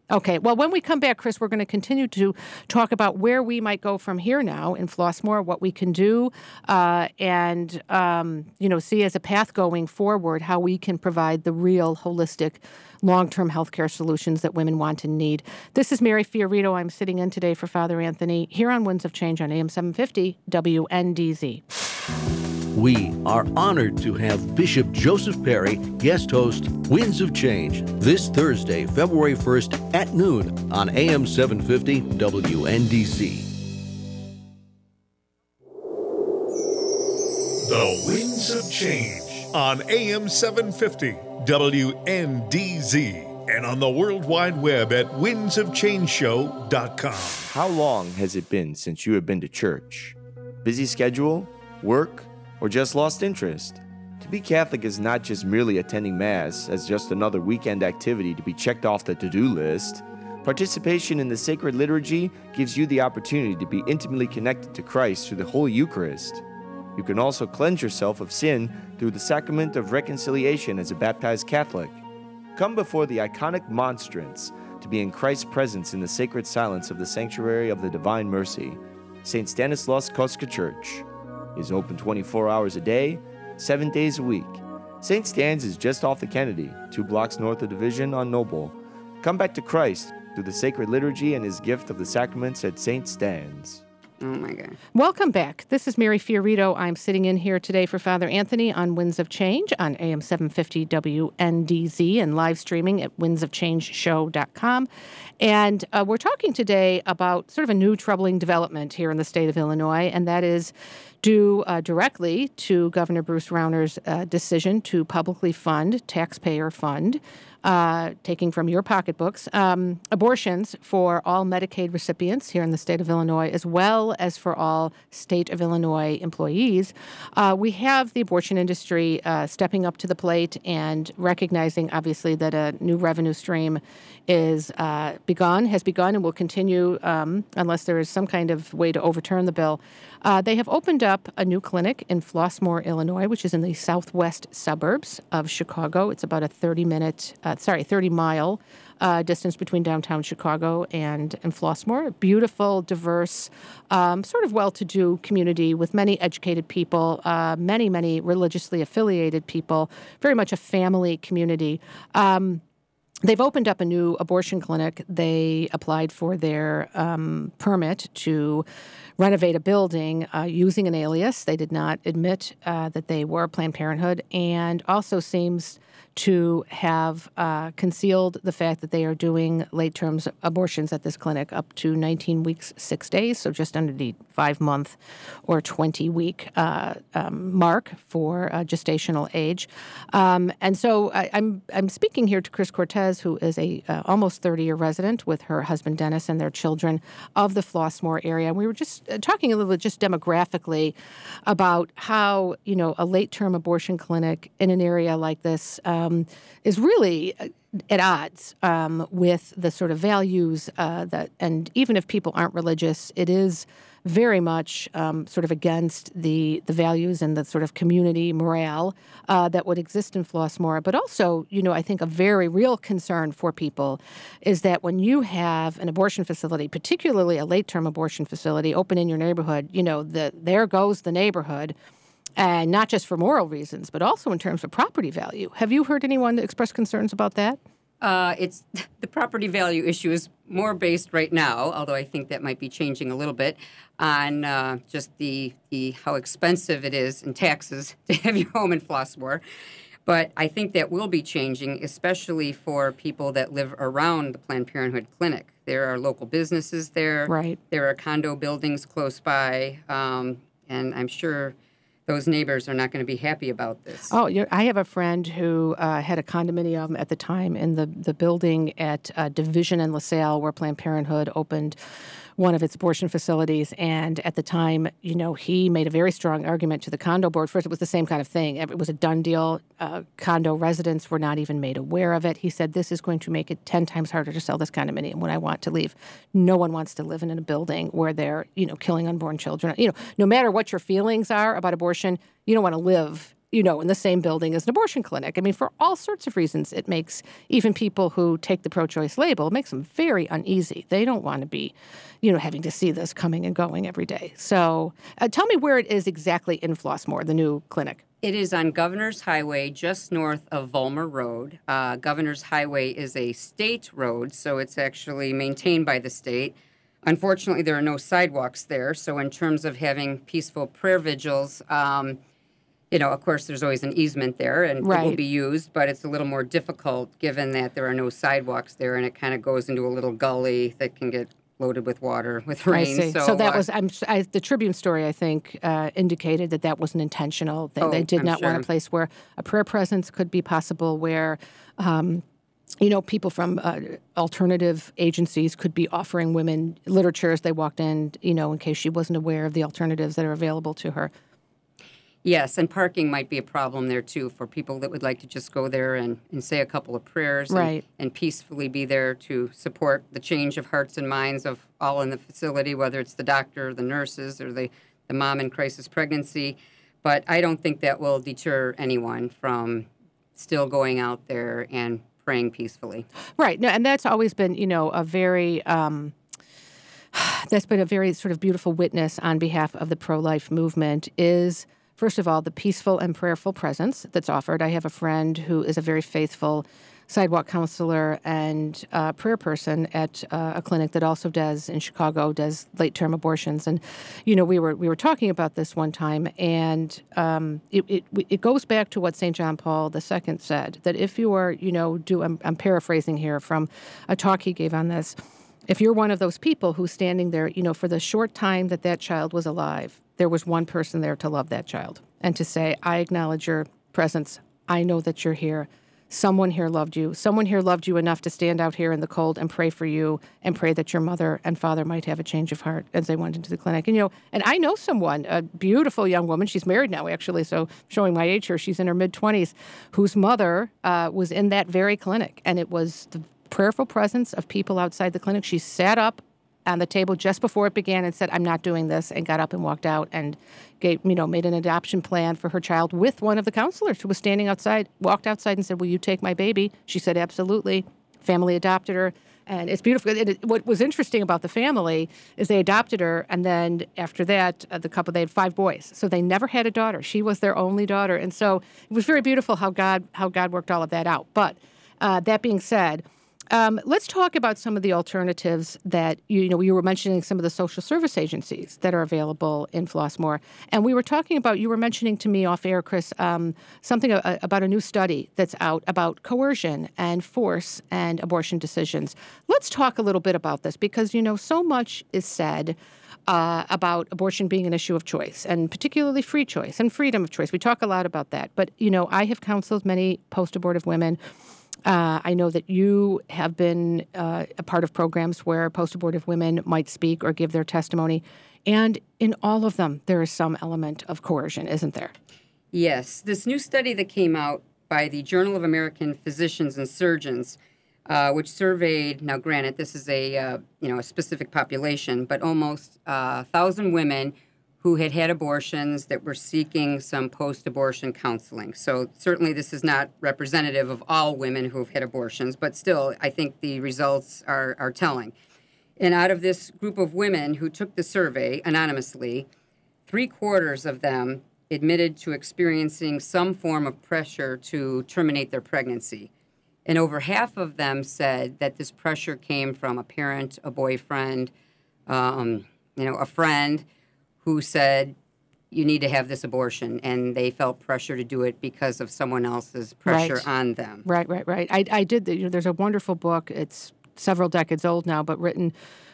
Okay. Well, when we come back, Chris, we're going to continue to talk about where we might go from here now in Flossmoor, what we can do, uh, and, um, you know, see as a path going forward how we can provide the real holistic long-term healthcare solutions that women want and need. This is Mary Fiorito. I'm sitting in today for Father Anthony here on Winds of Change on A M seven fifty W N D Z. We are honored to have Bishop Joseph Perry guest host Winds of Change this Thursday, February first at noon on A M seven fifty W N D Z. The Winds of Change on A M seven fifty W N D Z and on the World Wide Web at winds of change show dot com. How long has it been since you have been to church? Busy schedule? Work? Or just lost interest? To be Catholic is not just merely attending Mass as just another weekend activity to be checked off the to-do list. Participation in the sacred liturgy gives you the opportunity to be intimately connected to Christ through the Holy Eucharist. You can also cleanse yourself of sin through the sacrament of reconciliation as a baptized Catholic. Come before the iconic monstrance to be in Christ's presence in the sacred silence of the Sanctuary of the Divine Mercy. Saint Stanislaus Kostka Church is open twenty-four hours a day, seven days a week. Saint Stan's is just off the Kennedy, two blocks north of Division on Noble. Come back to Christ through the sacred liturgy and his gift of the sacraments at Saint Stan's. Oh, my God. Welcome back. This is Mary Fiorito. I'm sitting in here today for Father Anthony on Winds of Change on A M seven fifty W N D Z and live streaming at winds of change show dot com. And uh, we're talking today about sort of a new troubling development here in the state of Illinois, and that is due uh, directly to Governor Bruce Rauner's uh, decision to publicly fund, taxpayer fund, uh, taking from your pocketbooks, um, abortions for all Medicaid recipients here in the state of Illinois, as well as for all state of Illinois employees. Uh, we have the abortion industry uh, stepping up to the plate and recognizing, obviously, that a new revenue stream is uh, begun, has begun, and will continue um, unless there is some kind of way to overturn the bill. Uh, they have opened up a new clinic in Flossmoor, Illinois, which is in the southwest suburbs of Chicago. It's about a thirty-minute, uh, sorry, thirty-mile uh, distance between downtown Chicago and, and Flossmoor. A beautiful, diverse, um, sort of well-to-do community with many educated people, uh, many, many religiously affiliated people, very much a family community. Um, They've opened up a new abortion clinic. They applied for their um, permit to renovate a building uh, using an alias. They did not admit uh, that they were Planned Parenthood, and also seems to have uh, concealed the fact that they are doing late-term abortions at this clinic up to nineteen weeks, six days, so just under the five-month or twenty-week uh, um, mark for uh, gestational age. Um, and so I, I'm I'm speaking here to Chris Cortez, who is a uh, almost thirty-year resident with her husband Dennis and their children of the Flossmoor area. We were just uh, talking a little bit just demographically about how, you know, a late-term abortion clinic in an area like this um, is really at odds um, with the sort of values uh, that, and even if people aren't religious, it is very much um, sort of against the the values and the sort of community morale uh, that would exist in Flossmoor. But also, you know, I think a very real concern for people is that when you have an abortion facility, particularly a late-term abortion facility, open in your neighborhood, you know, the there goes the neighborhood. And not just for moral reasons, but also in terms of property value. Have you heard anyone express concerns about that? Uh, it's the property value issue is more based right now, although I think that might be changing a little bit, on uh, just the, the how expensive it is in taxes to have your home in Flossmoor. But I think that will be changing, especially for people that live around the Planned Parenthood clinic. There are local businesses there. Right. There are condo buildings close by, um, and I'm sure those neighbors are not going to be happy about this. Oh, you're, I have a friend who uh, had a condominium at the time in the, the building at uh, Division in LaSalle where Planned Parenthood opened one of its abortion facilities. And at the time, you know, he made a very strong argument to the condo board. First, it was the same kind of thing. It was a done deal. Uh, condo residents were not even made aware of it. He said, this is going to make it ten times harder to sell this condominium when I want to leave. No one wants to live in a building where they're, you know, killing unborn children. You know, no matter what your feelings are about abortion, you don't want to live you know, in the same building as an abortion clinic. I mean, for all sorts of reasons, it makes even people who take the pro-choice label, it makes them very uneasy. They don't want to be, you know, having to see this coming and going every day. So uh, tell me where it is exactly in Flossmoor, the new clinic. It is on Governor's Highway, just north of Vollmer Road. Uh, Governor's Highway is a state road, so it's actually maintained by the state. Unfortunately, there are no sidewalks there, so in terms of having peaceful prayer vigils, um, you know, of course, there's always an easement there, and right. it will be used, but it's a little more difficult given that there are no sidewalks there, and it kind of goes into a little gully that can get loaded with water with rain. I see. So, so that uh, was I'm, I, the Tribune story, I think, uh, indicated that that wasn't intentional. That oh, they did I'm not sure. want a place where a prayer presence could be possible, where um, you know, people from uh, alternative agencies could be offering women literature as they walked in, you know, in case she wasn't aware of the alternatives that are available to her. Yes, and parking might be a problem there, too, for people that would like to just go there and, and say a couple of prayers and, right. and peacefully be there to support the change of hearts and minds of all in the facility, whether it's the doctor, the nurses, or the, the mom in crisis pregnancy. But I don't think that will deter anyone from still going out there and praying peacefully. Right. No, and that's always been, you know, a very... Um, that's been a very sort of beautiful witness on behalf of the pro-life movement is... First of all, the peaceful and prayerful presence that's offered. I have a friend who is a very faithful sidewalk counselor and uh, prayer person at uh, a clinic that also does, in Chicago, does late-term abortions. And, you know, we were we were talking about this one time, and um, it, it it goes back to what Saint John Paul the Second said, that if you are, you know, do I'm, I'm paraphrasing here from a talk he gave on this, if you're one of those people who's standing there, you know, for the short time that that child was alive, there was one person there to love that child and to say, I acknowledge your presence. I know that you're here. Someone here loved you. Someone here loved you enough to stand out here in the cold and pray for you and pray that your mother and father might have a change of heart as they went into the clinic. And, you know, and I know someone, a beautiful young woman, she's married now, actually, so showing my age here, she's in her mid-twenties, whose mother uh, was in that very clinic. And it was the prayerful presence of people outside the clinic. She sat up on the table just before it began and said, I'm not doing this, and got up and walked out and gave, you know, made an adoption plan for her child with one of the counselors who was standing outside, walked outside and said, will you take my baby? She said, absolutely. Family adopted her. And it's beautiful. It, it, what was interesting about the family is they adopted her, and then after that, uh, the couple, they had five boys. So they never had a daughter. She was their only daughter. And so it was very beautiful how God, how God worked all of that out. But uh, that being said, Um, let's talk about some of the alternatives that, you, you know, you were mentioning some of the social service agencies that are available in Flossmoor. And we were talking about, you were mentioning to me off air, Chris, um, something a, about a new study that's out about coercion and force and abortion decisions. Let's talk a little bit about this because, you know, so much is said uh, about abortion being an issue of choice, and particularly free choice and freedom of choice. We talk a lot about that. But, you know, I have counseled many post-abortive women. Uh, I know that you have been uh, a part of programs where post-abortive women might speak or give their testimony. And in all of them, there is some element of coercion, isn't there? Yes. This new study that came out by the Journal of American Physicians and Surgeons, uh, which surveyed, now granted, this is a, uh, you know, a specific population, but almost uh, one thousand women who had had abortions that were seeking some post-abortion counseling. So certainly this is not representative of all women who have had abortions, but still, I think the results are, are telling. And out of this group of women who took the survey anonymously, three quarters of them admitted to experiencing some form of pressure to terminate their pregnancy. And over half of them said that this pressure came from a parent, a boyfriend, um, you know, a friend, who said, you need to have this abortion, and they felt pressure to do it because of someone else's pressure right. on them. Right, right, right. I, I did, the, you know, there's a wonderful book, it's several decades old now, but written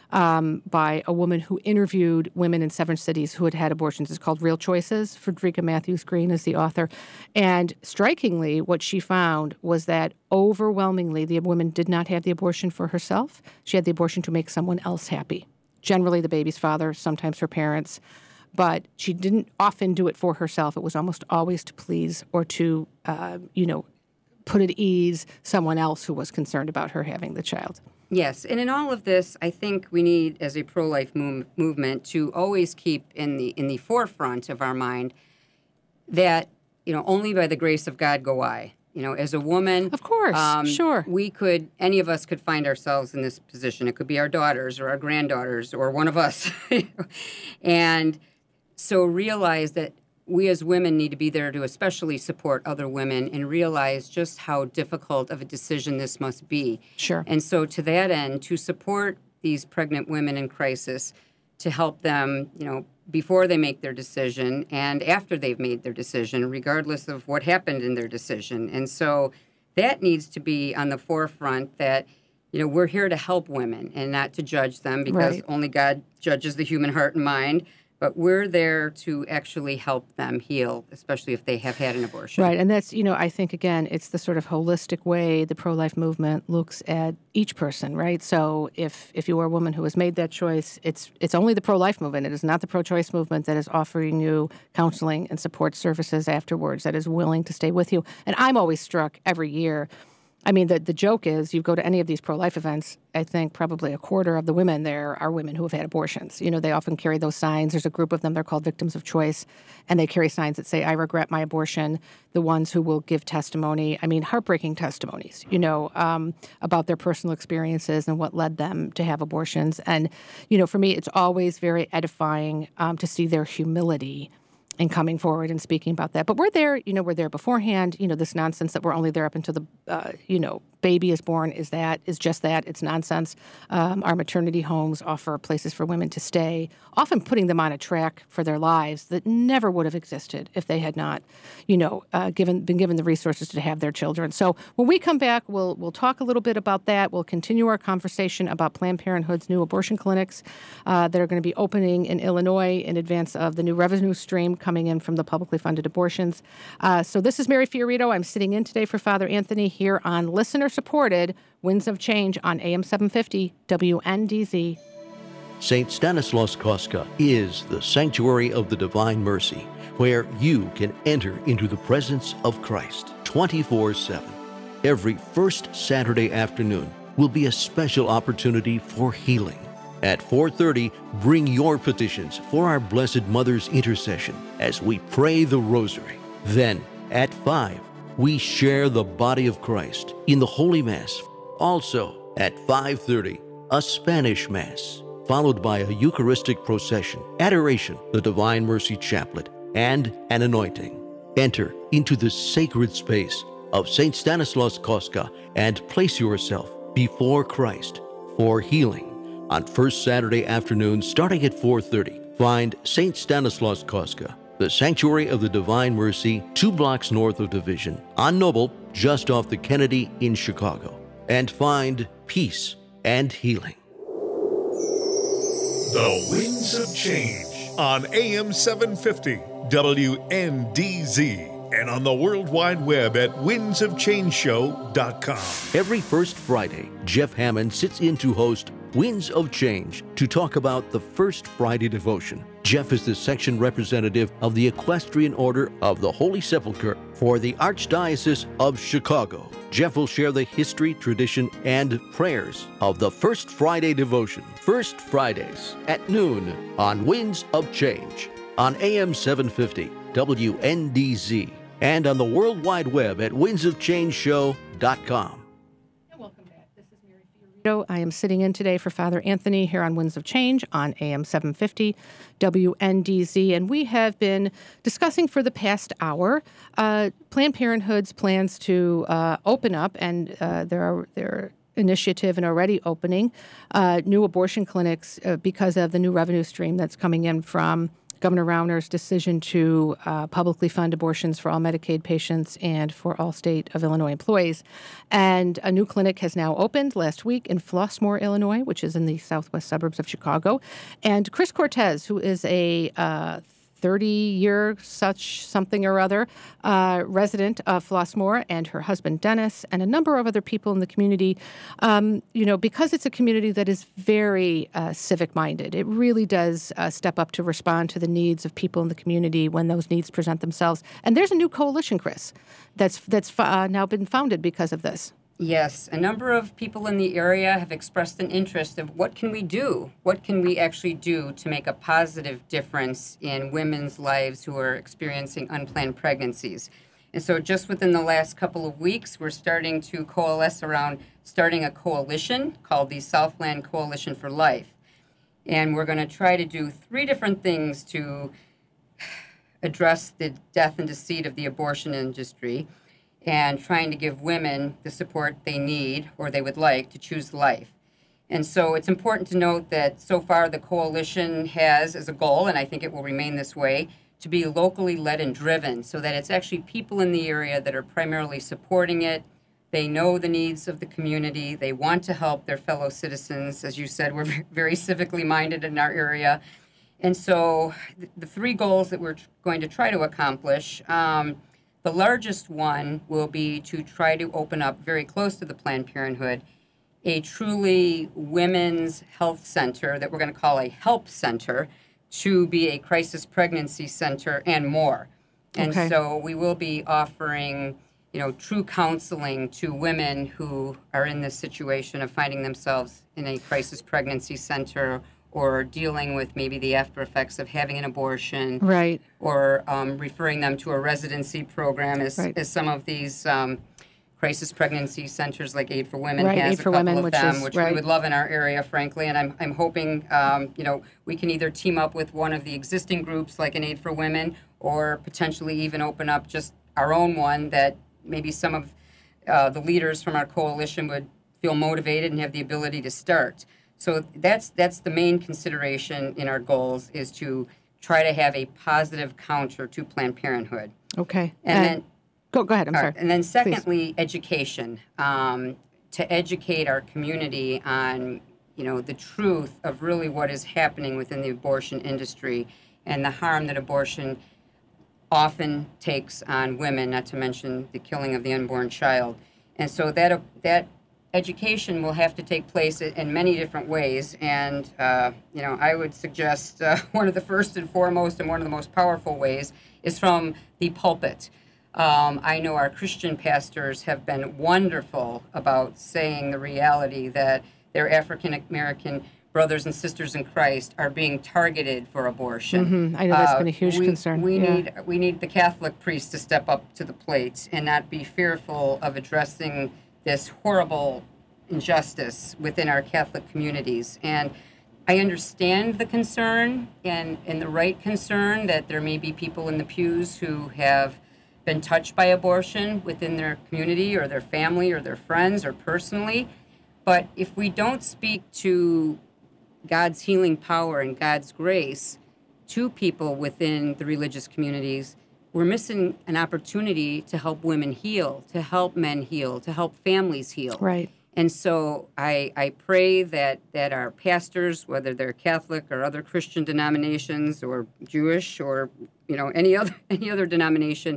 um, by a woman who interviewed women in seven cities who had had abortions. It's called Real Choices. Frederica Matthews Green is the author. And strikingly, what she found was that overwhelmingly, the woman did not have the abortion for herself. She had the abortion to make someone else happy. Generally the baby's father, sometimes her parents, but she didn't often do it for herself. It was almost always to please or to, uh, you know, put at ease someone else who was concerned about her having the child. Yes, and in all of this, I think we need, as a pro-life move, movement, to always keep in the in the forefront of our mind that you know, only by the grace of God go I. You know, as a woman, Of course, um, sure. we could, any of us could find ourselves in this position. It could be our daughters or our granddaughters or one of us. And so realize that we as women need to be there to especially support other women and realize just how difficult of a decision this must be. Sure. And so to that end, to support these pregnant women in crisis, to help them, you know, before they make their decision and after they've made their decision, regardless of what happened in their decision. And so that needs to be on the forefront, that, you know, we're here to help women and not to judge them, because Right. only God judges the human heart and mind. But we're there to actually help them heal, especially if they have had an abortion. Right, and that's, you know, I think, again, it's the sort of holistic way the pro-life movement looks at each person, right? So if if you are a woman who has made that choice, it's it's only the pro-life movement. It is not the pro-choice movement that is offering you counseling and support services afterwards, that is willing to stay with you. And I'm always struck every year. I mean, the, the joke is, you go to any of these pro-life events, I think probably a quarter of the women there are women who have had abortions. You know, they often carry those signs. There's a group of them, they're called Victims of Choice, and they carry signs that say, I regret my abortion. The ones who will give testimony, I mean, heartbreaking testimonies, you know, um, about their personal experiences and what led them to have abortions. And, you know, for me, it's always very edifying um, to see their humility and coming forward and speaking about that. But we're there, you know, we're there beforehand. You know, this nonsense that we're only there up until the, uh, you know, baby is born is that, is just that. It's nonsense. Um, our maternity homes offer places for women to stay, often putting them on a track for their lives that never would have existed if they had not, you know, uh, given been given the resources to have their children. So when we come back, we'll we'll talk a little bit about that. We'll continue our conversation about Planned Parenthood's new abortion clinics uh, that are going to be opening in Illinois in advance of the new revenue stream coming in from the publicly funded abortions. Uh, so this is Mary Fiorito. I'm sitting in today for Father Anthony here on listener-supported Winds of Change on A M seven fifty W N D Z. Saint Stanislaus Kostka is the sanctuary of the Divine Mercy, where you can enter into the presence of Christ twenty-four seven. Every first Saturday afternoon will be a special opportunity for healing. At four thirty, bring your petitions for our Blessed Mother's intercession as we pray the Rosary. Then, at five, we share the body of Christ in the Holy Mass. Also, at five thirty, a Spanish Mass, followed by a Eucharistic procession, adoration, the Divine Mercy Chaplet, and an anointing. Enter into the sacred space of Saint Stanislaus Kostka and place yourself before Christ for healing. On first Saturday afternoon, starting at four thirty, find Saint Stanislaus Kostka, the Sanctuary of the Divine Mercy, two blocks north of Division, on Noble, just off the Kennedy in Chicago, and find peace and healing. The Winds of Change on A M seven fifty W N D Z and on the World Wide Web at winds of change show dot com. Every first Friday, Jeff Hammond sits in to host Winds of Change to talk about the First Friday devotion. Jeff is the section representative of the Equestrian Order of the Holy Sepulchre for the Archdiocese of Chicago. Jeff will share the history, tradition, and prayers of the First Friday devotion. First Fridays at noon on Winds of Change on A M seven fifty W N D Z and on the World Wide Web at winds of change show dot com. Welcome back. This is Mary Fiorito. I am sitting in today for Father Anthony here on Winds of Change on A M seven fifty W N D Z, and we have been discussing for the past hour uh, Planned Parenthood's plans to uh, open up, and uh, there are there. initiative and already opening uh, new abortion clinics uh, because of the new revenue stream that's coming in from Governor Rauner's decision to uh, publicly fund abortions for all Medicaid patients and for all state of Illinois employees. And a new clinic has now opened last week in Flossmoor, Illinois, which is in the southwest suburbs of Chicago. And Chris Cortez, who is a uh, thirty-year such something or other uh, resident of Flossmoor, and her husband Dennis, and a number of other people in the community, um, you know, because it's a community that is very uh, civic-minded. It really does uh, step up to respond to the needs of people in the community when those needs present themselves. And there's a new coalition, Chris, that's that's uh, now been founded because of this. Yes, a number of people in the area have expressed an interest of what can we do? What can we actually do to make a positive difference in women's lives who are experiencing unplanned pregnancies? And so just within the last couple of weeks, we're starting to coalesce around starting a coalition called the Southland Coalition for Life. And we're going to try to do three different things to address the death and deceit of the abortion industry, and trying to give women the support they need or they would like to choose life. And so it's important to note that so far the coalition has as a goal, and I think it will remain this way, to be locally led and driven, so that it's actually people in the area that are primarily supporting it. They know the needs of the community. They want to help their fellow citizens. As you said, we're very civically minded in our area. And so the three goals that we're going to try to accomplish, um, the largest one will be to try to open up very close to the Planned Parenthood a truly women's health center that we're going to call a HELP center, to be a crisis pregnancy center and more. And Okay. so we will be offering, you know, true counseling to women who are in this situation of finding themselves in a crisis pregnancy center, or dealing with maybe the after effects of having an abortion, Right. or um, referring them to a residency program, as, Right. as some of these um, crisis pregnancy centers like Aid for Women Right, has Aid a for couple Women, of which them, is- which right. we would love in our area, frankly. And I'm, I'm hoping, um, you know, we can either team up with one of the existing groups like an Aid for Women, or potentially even open up just our own one that maybe some of uh, the leaders from our coalition would feel motivated and have the ability to start. So that's that's the main consideration in our goals, is to try to have a positive counter to Planned Parenthood. Okay. And then, go go ahead. I'm all sorry. right, and then secondly, education, um, to educate our community on, you know, the truth of really what is happening within the abortion industry and the harm that abortion often takes on women, not to mention the killing of the unborn child. And so that that education will have to take place in many different ways. And, uh, you know, I would suggest uh, one of the first and foremost and one of the most powerful ways is from the pulpit. Um, I know our Christian pastors have been wonderful about saying the reality that their African American brothers and sisters in Christ are being targeted for abortion. Mhm. I know that's Uh, been a huge we, concern. We Yeah. need we need the Catholic priests to step up to the plate and not be fearful of addressing this horrible injustice within our Catholic communities. And I understand the concern and, and the right concern that there may be people in the pews who have been touched by abortion within their community or their family or their friends or personally. But if we don't speak to God's healing power and God's grace to people within the religious communities, we're missing an opportunity to help women heal, to help men heal, to help families heal. Right. And so I, I pray that, that our pastors, whether they're Catholic or other Christian denominations or Jewish or, you know, any other any other denomination,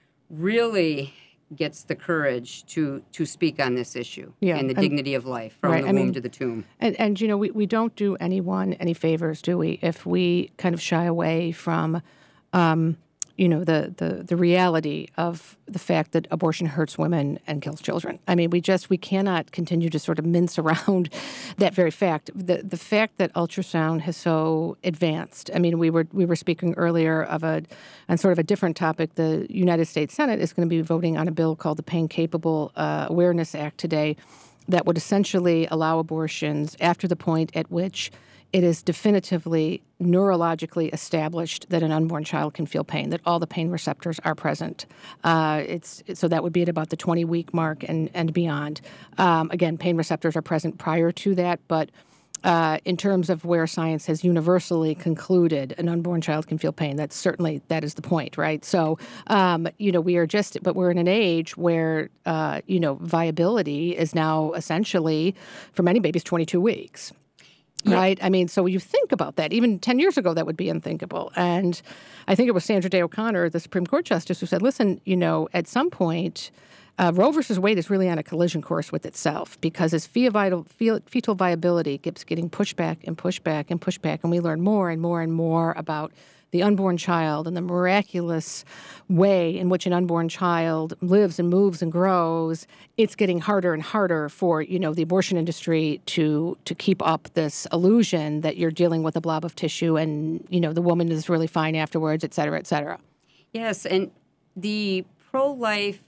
really gets the courage to to speak on this issue Yeah, and the and- dignity of life from right, the I womb mean- to the tomb. And, and you know, we, we don't do anyone any favors, do we, if we kind of shy away from, um, you know, the, the, the reality of the fact that abortion hurts women and kills children. I mean, we just, we cannot continue to sort of mince around that very fact. The the fact that ultrasound has so advanced. I mean, we were we were speaking earlier of a, on sort of a different topic. The United States Senate is going to be voting on a bill called the Pain Capable uh, Awareness Act today, that would essentially allow abortions after the point at which it is definitively neurologically established that an unborn child can feel pain, that all the pain receptors are present. Uh, it's so that would be at about the twenty-week mark and, and beyond. Um, again, pain receptors are present prior to that, but uh, in terms of where science has universally concluded an unborn child can feel pain, that's certainly, that is the point, right? So, um, you know, we are just, but we're in an age where, uh, you know, viability is now essentially, for many babies, twenty-two weeks. Right? I mean, so you think about that. Even ten years ago, that would be unthinkable. And I think it was Sandra Day O'Connor, the Supreme Court Justice, who said, listen, you know, at some point, uh, Roe versus Wade is really on a collision course with itself because its fetal, fetal viability keeps getting pushed back and pushed back and pushed back, and we learn more and more and more about the unborn child and the miraculous way in which an unborn child lives and moves and grows. It's getting harder and harder for, you know, the abortion industry to to keep up this illusion that you're dealing with a blob of tissue and, you know, the woman is really fine afterwards, et cetera, et cetera. Yes, and the pro-life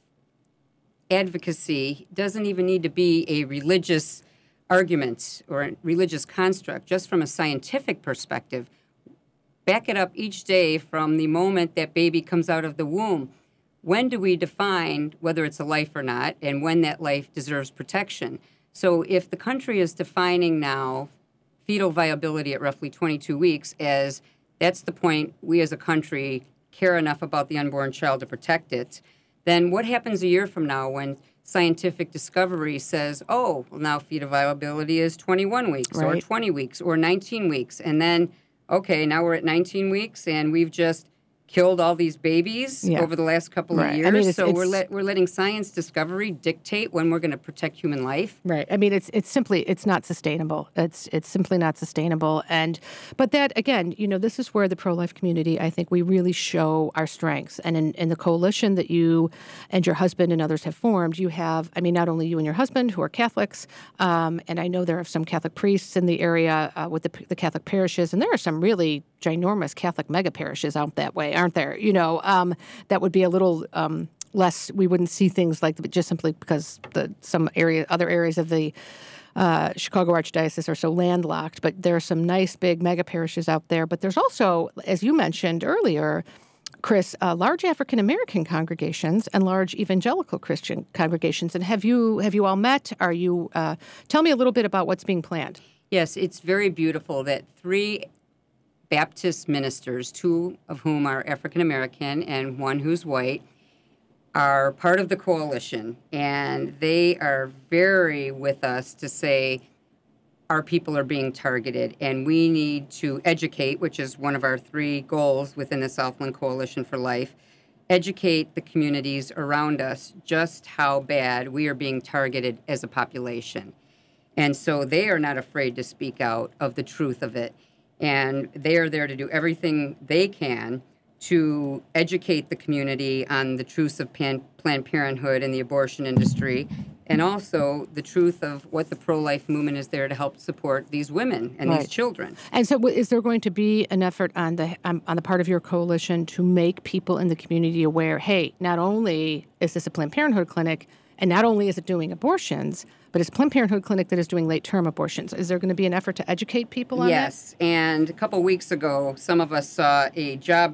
advocacy doesn't even need to be a religious argument or a religious construct. Just from a scientific perspective, back it up each day from the moment that baby comes out of the womb. When do we define whether it's a life or not and when that life deserves protection? So if the country is defining now fetal viability at roughly twenty-two weeks as that's the point we as a country care enough about the unborn child to protect it, then what happens a year from now when scientific discovery says, oh, well, now fetal viability is twenty-one weeks right. or twenty weeks or nineteen weeks, and then okay, now we're at nineteen weeks, and we've just killed all these babies yeah. over the last couple right. of years. I mean, it's, so it's, we're let, we're letting science discovery dictate when we're going to protect human life. Right. I mean, it's it's simply it's not sustainable. It's it's simply not sustainable. And but that again, you know, this is where the pro-life community, I think, we really show our strengths. And in, in the coalition that you and your husband and others have formed, you have, I mean, not only you and your husband who are Catholics, um, and I know there are some Catholic priests in the area uh, with the, the Catholic parishes, and there are some really ginormous Catholic mega parishes out that way, aren't there? You know, um, that would be a little um, less. We wouldn't see things like just simply because the some area, other areas of the uh, Chicago Archdiocese are so landlocked. But there are some nice big mega parishes out there. But there's also, as you mentioned earlier, Chris, uh, large African American congregations and large evangelical Christian congregations. And have you have you all met? Are you? Uh, tell me a little bit about what's being planned. Yes, it's very beautiful that three Baptist ministers, two of whom are African American and one who's white, are part of the coalition, and they are very with us to say our people are being targeted, and we need to educate, which is one of our three goals within the Southland Coalition for Life, educate the communities around us just how bad we are being targeted as a population. And so they are not afraid to speak out of the truth of it. And they are there to do everything they can to educate the community on the truths of Pan- Planned Parenthood and the abortion industry, and also the truth of what the pro-life movement is there to help support these women and right. these children. And so is there going to be an effort on the um, on the part of your coalition to make people in the community aware, hey, not only is this a Planned Parenthood clinic, and not only is it doing abortions, but it's a Planned Parenthood clinic that is doing late-term abortions. Is there going to be an effort to educate people on yes. that? Yes, and a couple weeks ago, some of us saw a job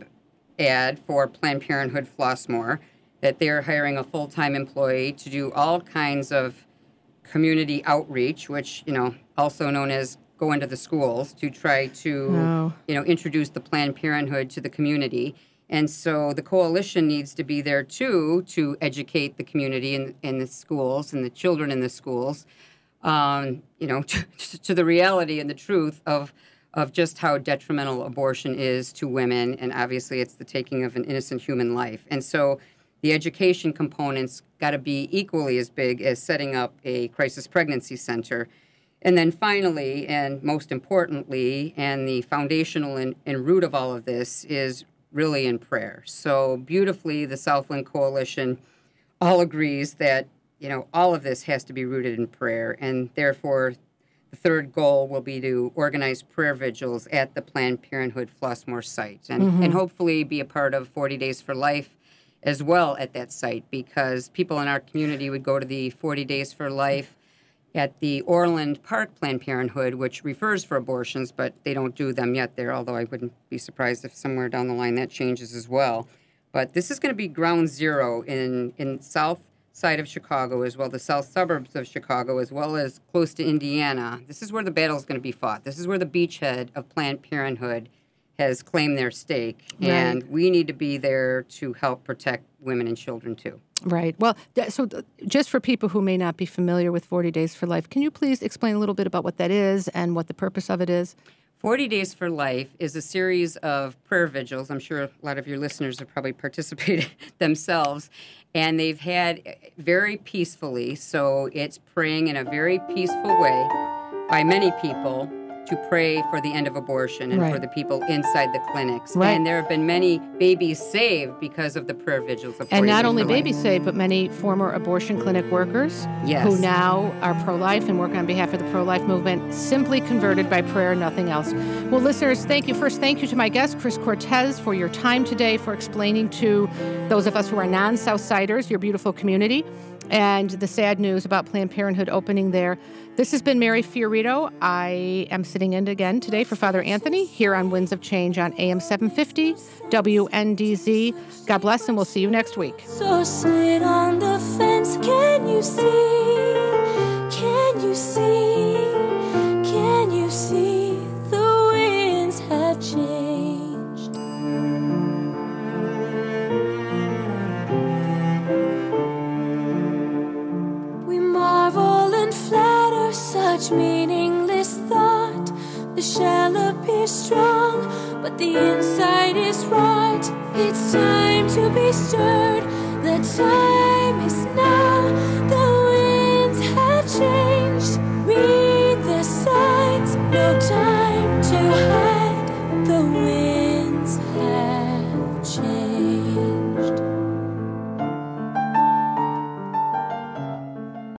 ad for Planned Parenthood Flossmoor that they're hiring a full-time employee to do all kinds of community outreach, which, you know, also known as go into the schools to try to, oh. you know, introduce the Planned Parenthood to the community. And so the coalition needs to be there, too, to educate the community in, in the schools and the children in the schools, um, you know, to, to the reality and the truth of of just how detrimental abortion is to women. And obviously it's the taking of an innocent human life. And so the education components got to be equally as big as setting up a crisis pregnancy center. And then finally, and most importantly, and the foundational and, and root of all of this is really in prayer. So beautifully, the Southland Coalition all agrees that, you know, all of this has to be rooted in prayer. And therefore, the third goal will be to organize prayer vigils at the Planned Parenthood Flossmoor site and, mm-hmm. and hopefully be a part of forty Days for Life as well at that site, because people in our community would go to the forty Days for Life at the Orland Park Planned Parenthood, which refers for abortions, but they don't do them yet there, although I wouldn't be surprised if somewhere down the line that changes as well. But this is going to be ground zero in, in south side of Chicago, as well, the south suburbs of Chicago, as well as close to Indiana. This is where the battle is going to be fought. This is where the beachhead of Planned Parenthood has claimed their stake, right. And we need to be there to help protect women and children, too. Right. Well, th- so th- just for people who may not be familiar with forty Days for Life, can you please explain a little bit about what that is and what the purpose of it is? forty Days for Life is a series of prayer vigils. I'm sure a lot of your listeners have probably participated themselves. And they've had very peacefully, so it's praying in a very peaceful way by many people to pray for the end of abortion and Right. for the people inside the clinics. Right. And there have been many babies saved because of the prayer vigils of And forty not Days only for Life. babies saved, but many former abortion clinic workers Yes. who now are pro-life and work on behalf of the pro-life movement, simply converted by prayer, nothing else. Well, listeners, thank you. First, thank you to my guest, Chris Cortez, for your time today, for explaining to those of us who are non-Southsiders, your beautiful community, and the sad news about Planned Parenthood opening there. This has been Mary Fiorito. I am sitting in again today for Father Anthony here on Winds of Change on A M seven fifty W N D Z. God bless, and we'll see you next week. So sit on the fence, can you see? Can you see? Can you see the winds have changed? We marvel and flatter such meaningless thought. The shell appears strong, but the inside is rot. It's time to be stirred. The time is now. The winds have changed. Read the signs. No time to hide. The winds have